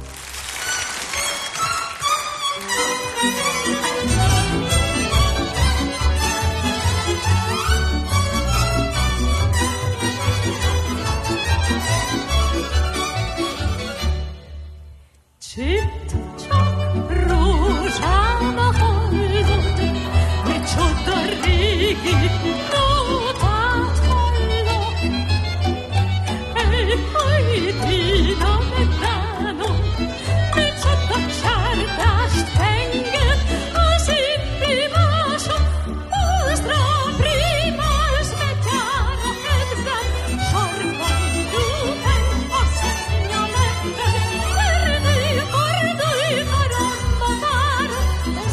Csitt csak rózsába hallott, micsoda régi nótát hallok. Ej, haj, Dina, megállom, micsoda csárdást fenget az inni mások. Pozdra, primász, betyára kedvem, sarkon dúpen, asszonyja medvem. Fordulj, fordulj, karamba vár,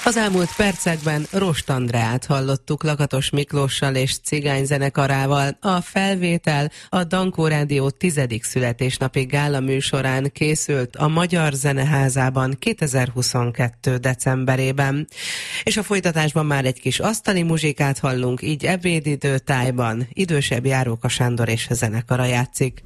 Az elmúlt percekben Rost Andreát hallottuk Lakatos Miklóssal és Cigány zenekarával. A felvétel a Dankó Rádió tizedik születésnapi gála műsorán készült a Magyar Zeneházában kétezer-huszonkettő decemberében. És a folytatásban már egy kis asztali muzsikát hallunk, így ebédidőtájban idősebb Járóka Sándor és zenekara játszik.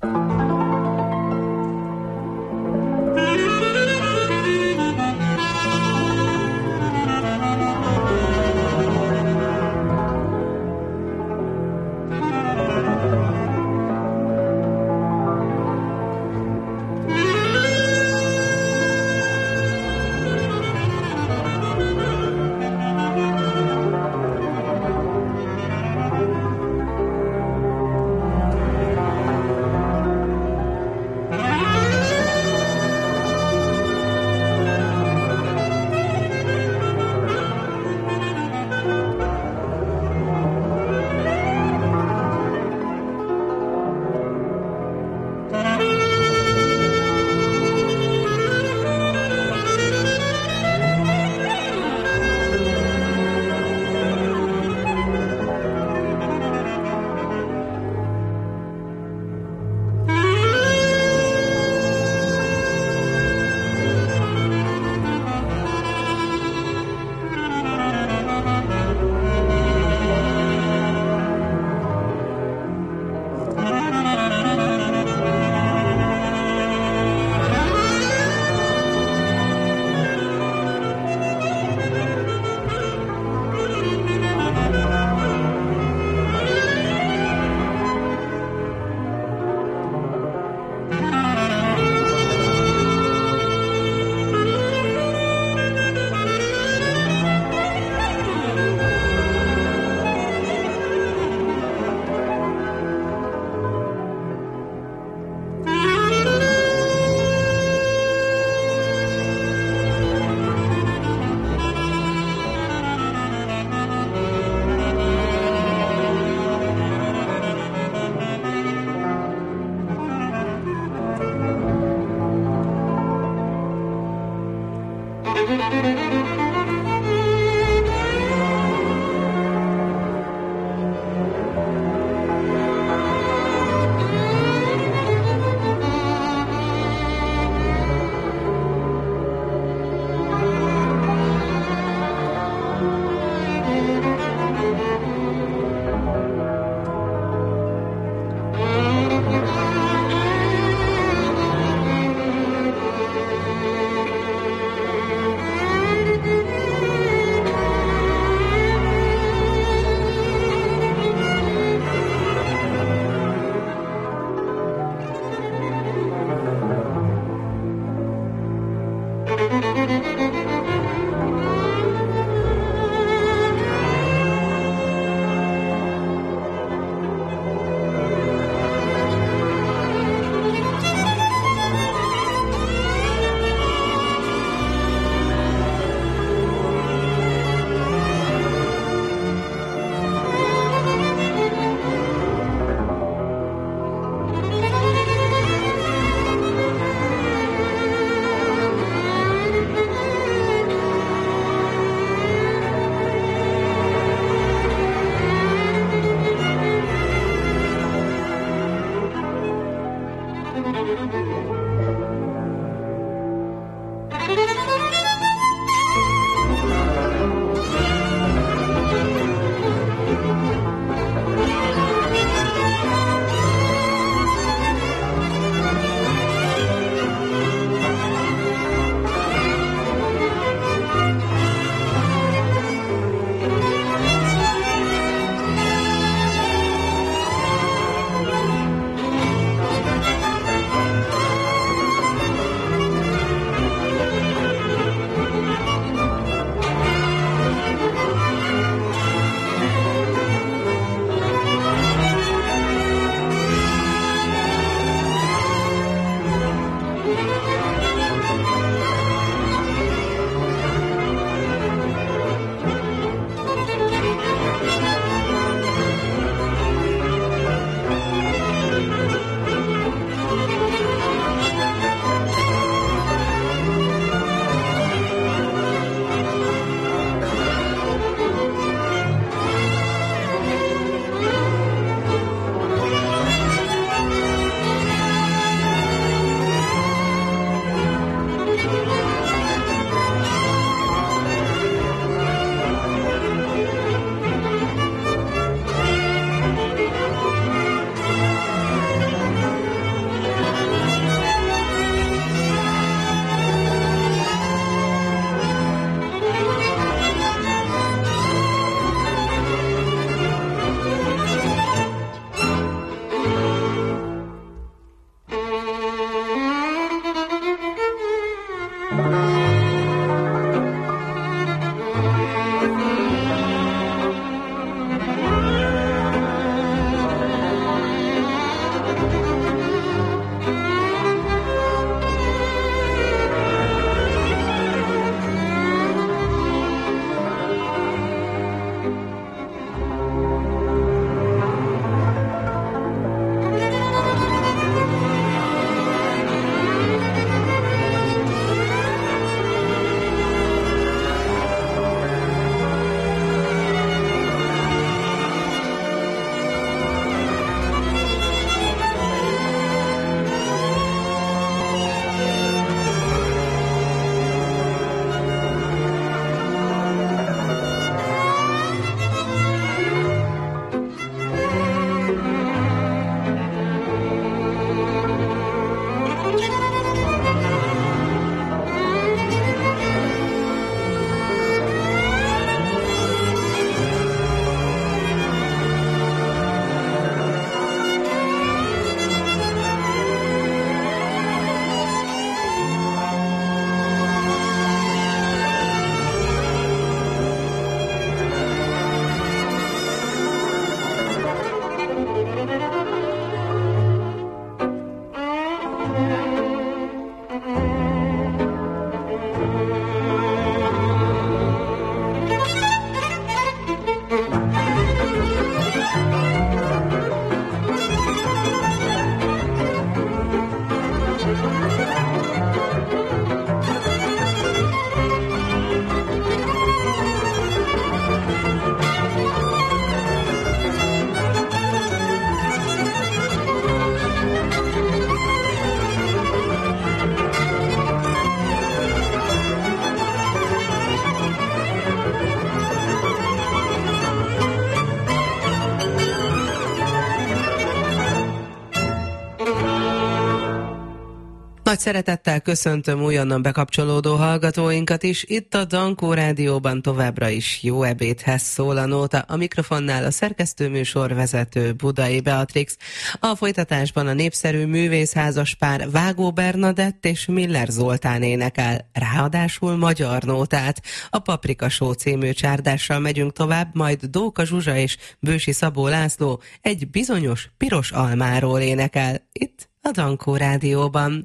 Nagy szeretettel köszöntöm újonnan bekapcsolódó hallgatóinkat is. Itt a Dankó Rádióban továbbra is Jó ebédhez szól a nóta. A mikrofonnál a szerkesztőműsor vezető Budai Beatrix. A folytatásban a népszerű művészházas pár Vágó Bernadett és Miller Zoltán énekel, ráadásul magyar nótát. A Paprika Show című csárdással megyünk tovább, majd Dóka Zsuzsa és Bősi Szabó László egy bizonyos piros almáról énekel. Itt a Dankó Rádióban.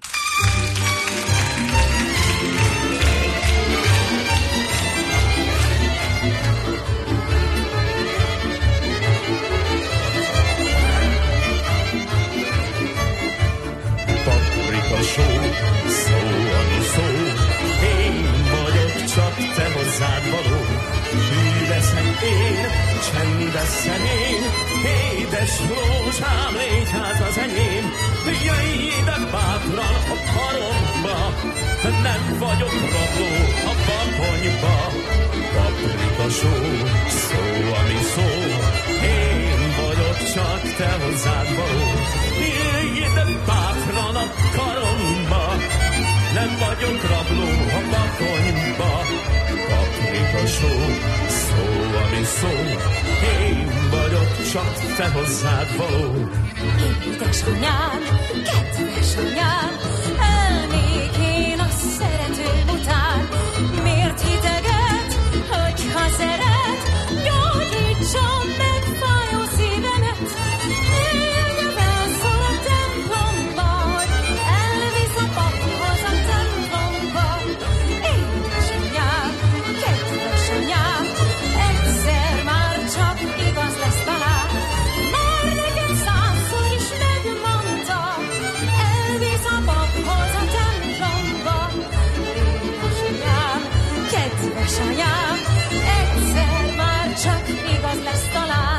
Paprika Show, szó, ami szó, én vagyok csak te hozzád való. Hű leszek én, csendes személy, édes rózsám, légy hát az enyém. Jöjj ide bátran a karomba, nem vagyok rabló a bakonyba. Paprika Show, szó, ami szó, én vagyok csak te hozzád való. Jöjj ide bátran a karomba, nem vagyok rabló a bakonyba. Paprika Show, szó, ami szó, én vagyok csak te hozzád való. Édesanyám, kedves anyám, elnék én a szeretőm után. Miért hiteget, hogyha szeret, gyógyítsam meg fájó szívemet. Jöjjön elszól a templomba, hogy elvisz a paphoz a templomba. Édesanyám, kedves anyám, egyszer már csak igaz lesz talán. Már neked százszor is megmondta, elvisz a paphoz a templomba. Édesanyám, kedves anyám, egyszer már csak igaz lesz talán.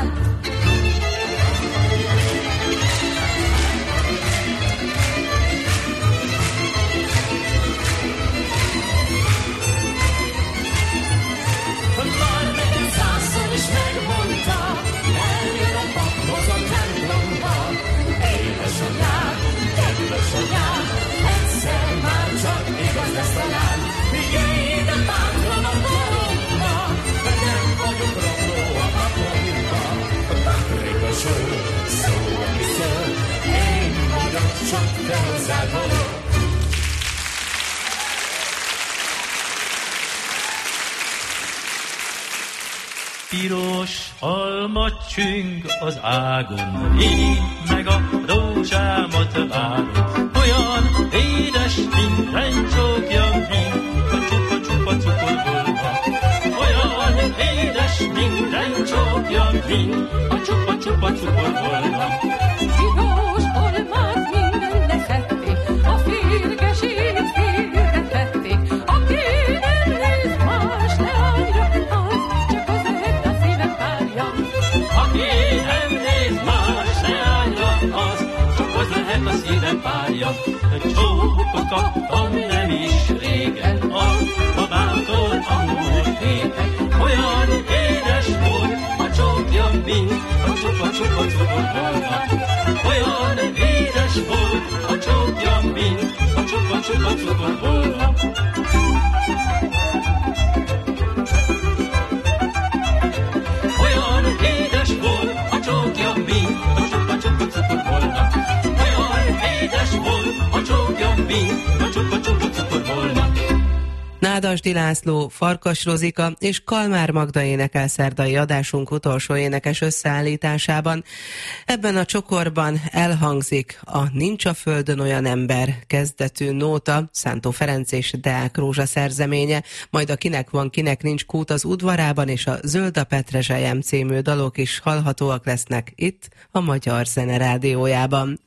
Már neked százszor is megmondta, eljön a paphoz a templomba. Édesanyám, kedves anyám, egyszer már csak igaz lesz talán. Jöjj ide bátran a koromba, de nem vagyok rabló a bakonyba. Paprika Show, szó, ami szó, én vagyok csak te hozzád való. Piros alma csüng az ágon, én meg a rózsámat várom. Olyan édes, mint renycsókja, mint a csupa-csupa cukorbolha. Olyan édes, mint renycsókja, mint a csupa-csupa cukorbolha. Piros almát mindennek szedték, a férgesét félre tették. Aki nem néz más leányra, az csak az lehet a szíve párja. Aki nem néz más leányra, az csak az lehet a szívem párja. Csókot kaptam nem is régen, a babámtól a múlt héten. Olyan édes volt a csókja, mint a csupa-csupa cukorbolha. Olyan édes volt a csókja, mint a csupa-csupa cukorbolha. Olyan édes volt a csókja, mint a csupa-csupa cukorbolha. Olyan édes volt a csókja, mint a csupa-csupa cukorbolha. Nádasdy László, Farkas Rozika és Kalmár Magda énekel szerdai adásunk utolsó énekes összeállításában. Ebben a csokorban elhangzik a Nincs a földön olyan ember kezdetű nóta, Szántó Ferenc és Deák Rózsa szerzeménye, majd a Kinek van, kinek nincs kút az udvarában és a Zöld a Petrezselyem című dalok is hallhatóak lesznek itt a Magyar Zene Rádiójában.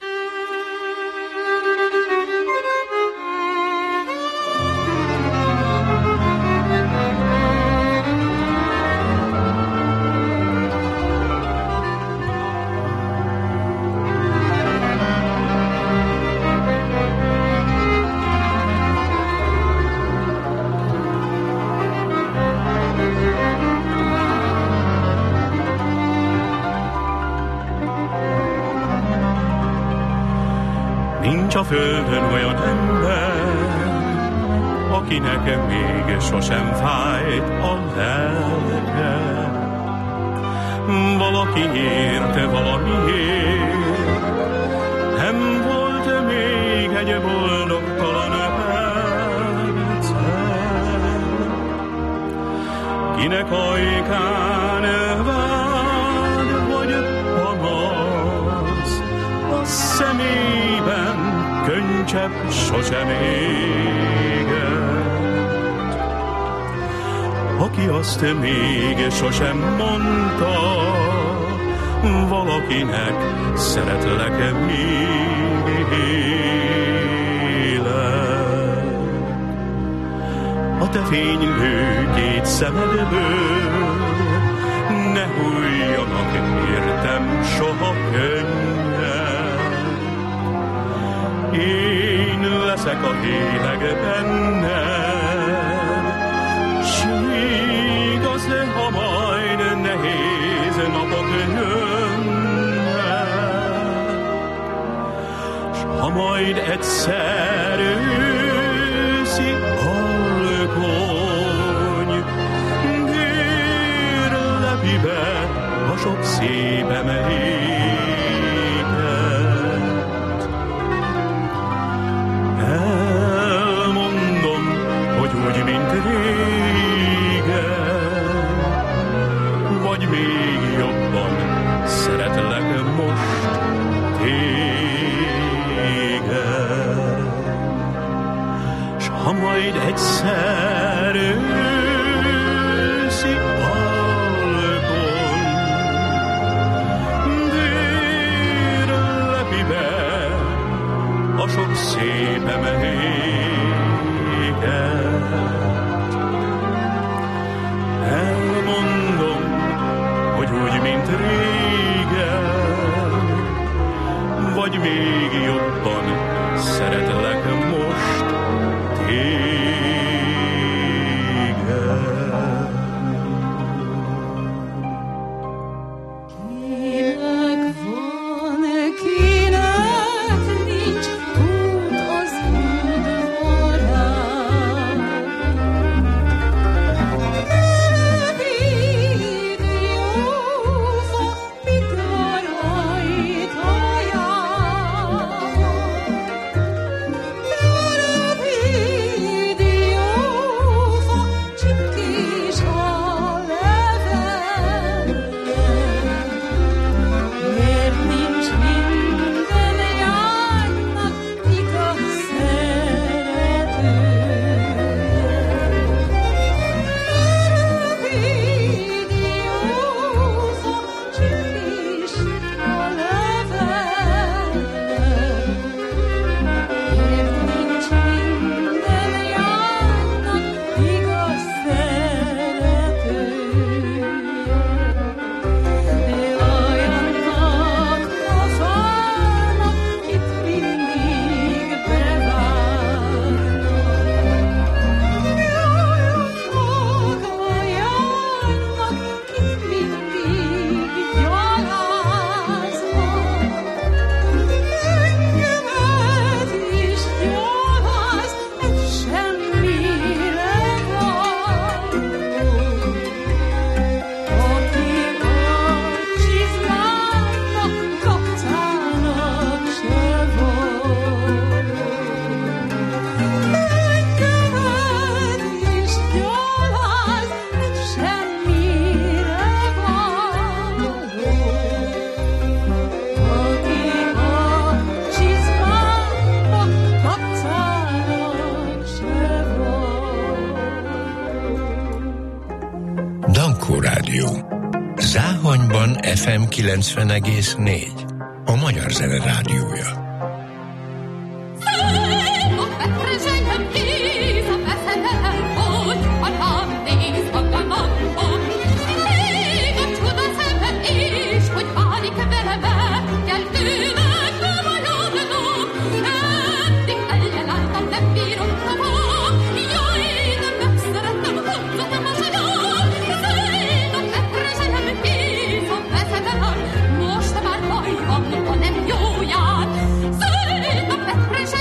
a földön olyan ember, akinek még sosem fájt a lelke. Valakiért, valamiért nem volt még egy boldogtalan percen. Kinek ajkán vágy vagy panasz, a szemében könycsepp sosem éget. Aki azt még sosem mondta valakinek, szeretlek még élek. A te fénylő két szemedből ne hulljanak értem soha könnyek. Én leszek a lélek benned, s igaz, ha majd nehéz napok jönnek, s ha majd egyszer őszi alkony dérlepibe a sok szép emléket. Elmondom, hogy úgy, mint régen, vagy még jobban szeretlek most téged. S ha majd egyszer őszi alkony dérlepibe a sok szép emléket. Elmondom, hogy úgy, mint régen, vagy még jobban szeretlek most téged. Kinek van, kinek nincs út az udvarán. Rövid jófa, mit van ajtajában? Rövid jófa, csipkés a levelben. Miért nincs minden lánynak igaz szeretője? Rövid jófa, csipkés a levelben. Miért nincs minden lánynak igaz szeretője? Olyannak pofának, kit mindig bevárnak. Olyannak ajánlnak, kit mindig gyaláznak. Engemet is gyaláz, ez semmire való. Aki a csizmának, kapcának se való. Engemet is gyaláz, ez semmire való. Aki a csizmának, kapcának se való. Dankó Rádió. Záhonyban ef em kilencven egész négy. A magyar zene rádiója. Most már baj van, ha nem jó jár. Szép a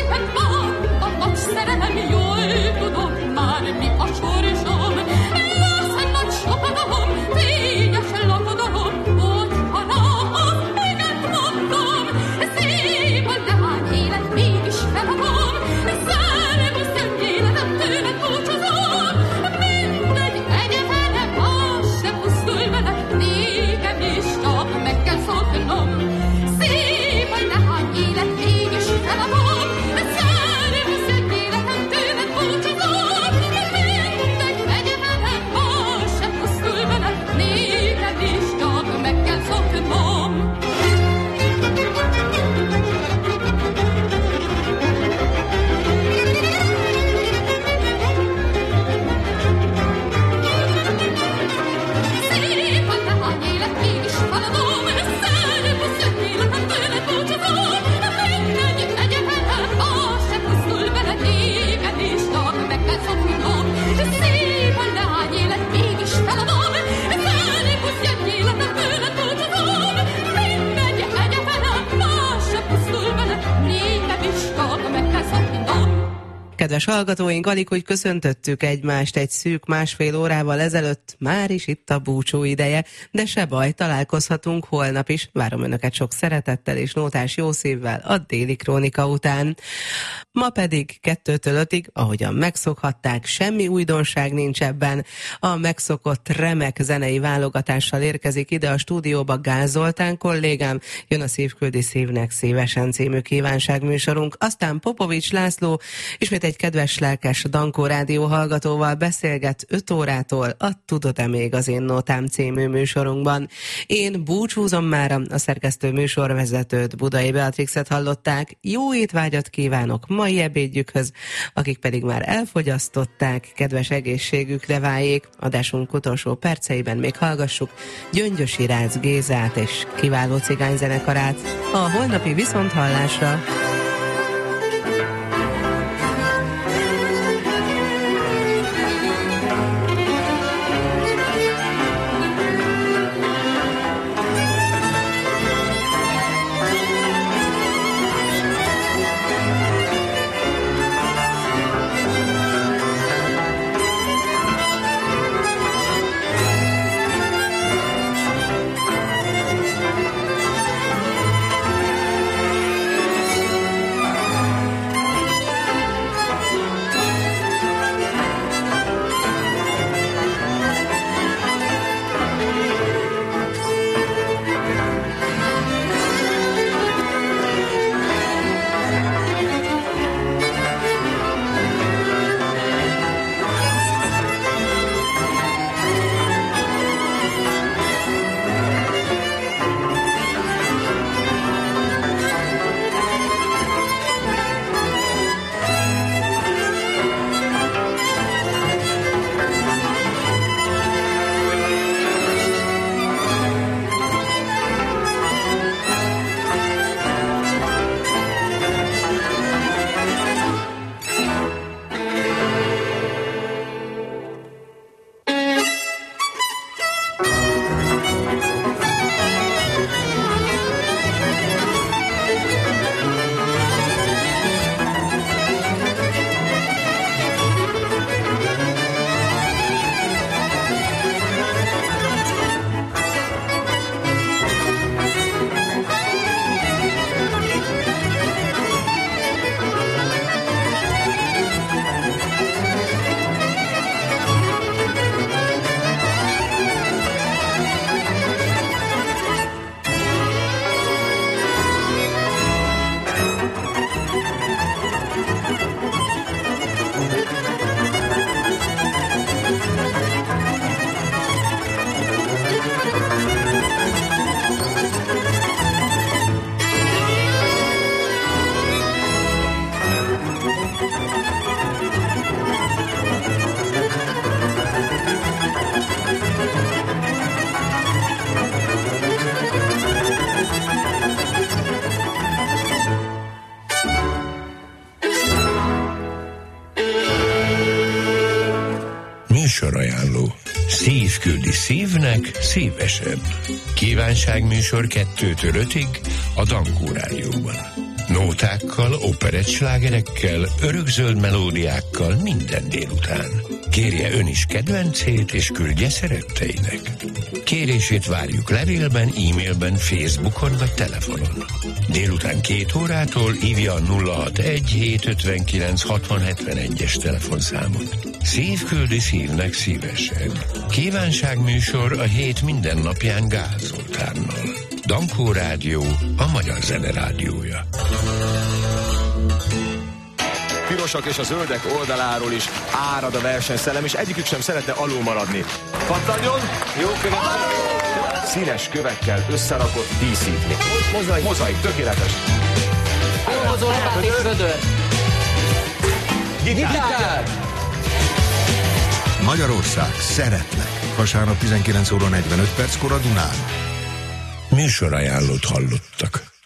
Kedves hallgatóink, alig, hogy köszöntöttük egymást egy szűk másfél órával ezelőtt, már is itt a búcsú ideje, de se baj, találkozhatunk holnap is. Várom Önöket sok szeretettel és nótás jó szívvel a Déli Krónika után. Ma pedig kettőtől ötig, ahogyan megszokhatták, semmi újdonság nincs ebben. A megszokott remek zenei válogatással érkezik ide a stúdióba Gál Zoltán kollégám, jön a Szívküldi Szívnek szívesen című kívánságműsorunk, aztán Popovics László ismét egy kedves lelkes Dankó rádió hallgatóval beszélget öt órától a Tudod-e még az én nótám című műsorunkban. Én búcsúzom mára, a szerkesztő műsorvezetőt, Budai Beatrixet hallották. Jó étvágyat kívánok mai ebédjükhöz, akik pedig már elfogyasztották, kedves egészségükre váljék. Adásunk utolsó perceiben még hallgassuk Gyöngyösi Rácz Gézát és kiváló cigányzenekarát. A holnapi viszonthallásra! Műsorajánló. Szívküldi Szívnek szívesebb. Kívánságműsor kettőtől ötig a Dankó rádióban. Nótákkal, operettslágerekkel, örökzöld melódiákkal minden délután. Kérje ön is kedvencét, és küldje szeretteinek. Kérését várjuk levélben, e-mailben, Facebookon vagy telefonon. Délután két órától hívja a nulla hatvanegy hétszázötvenkilenc hatvan hetvenegyes telefonszámot. Szívküldi Szívnek szívesen. Kívánságműsor a hét minden napján Gál Zoltánnal. Dankó Rádió, a magyar zene rádiója. Pirosak és a zöldek oldaláról is árad a versenyszellem, és egyikük sem szeretne alul maradni. Pattanjon! Jó követ! Színes kövekkel összerakott díszítmény. Mozaik. Mozaik, tökéletes. Elhozó lapát és vödör. Gitár! Magyarország, szeretlek. Vasárnap tizenkilenc óra negyvenöt perckor a Dunán. Műsorajánlót hallottak.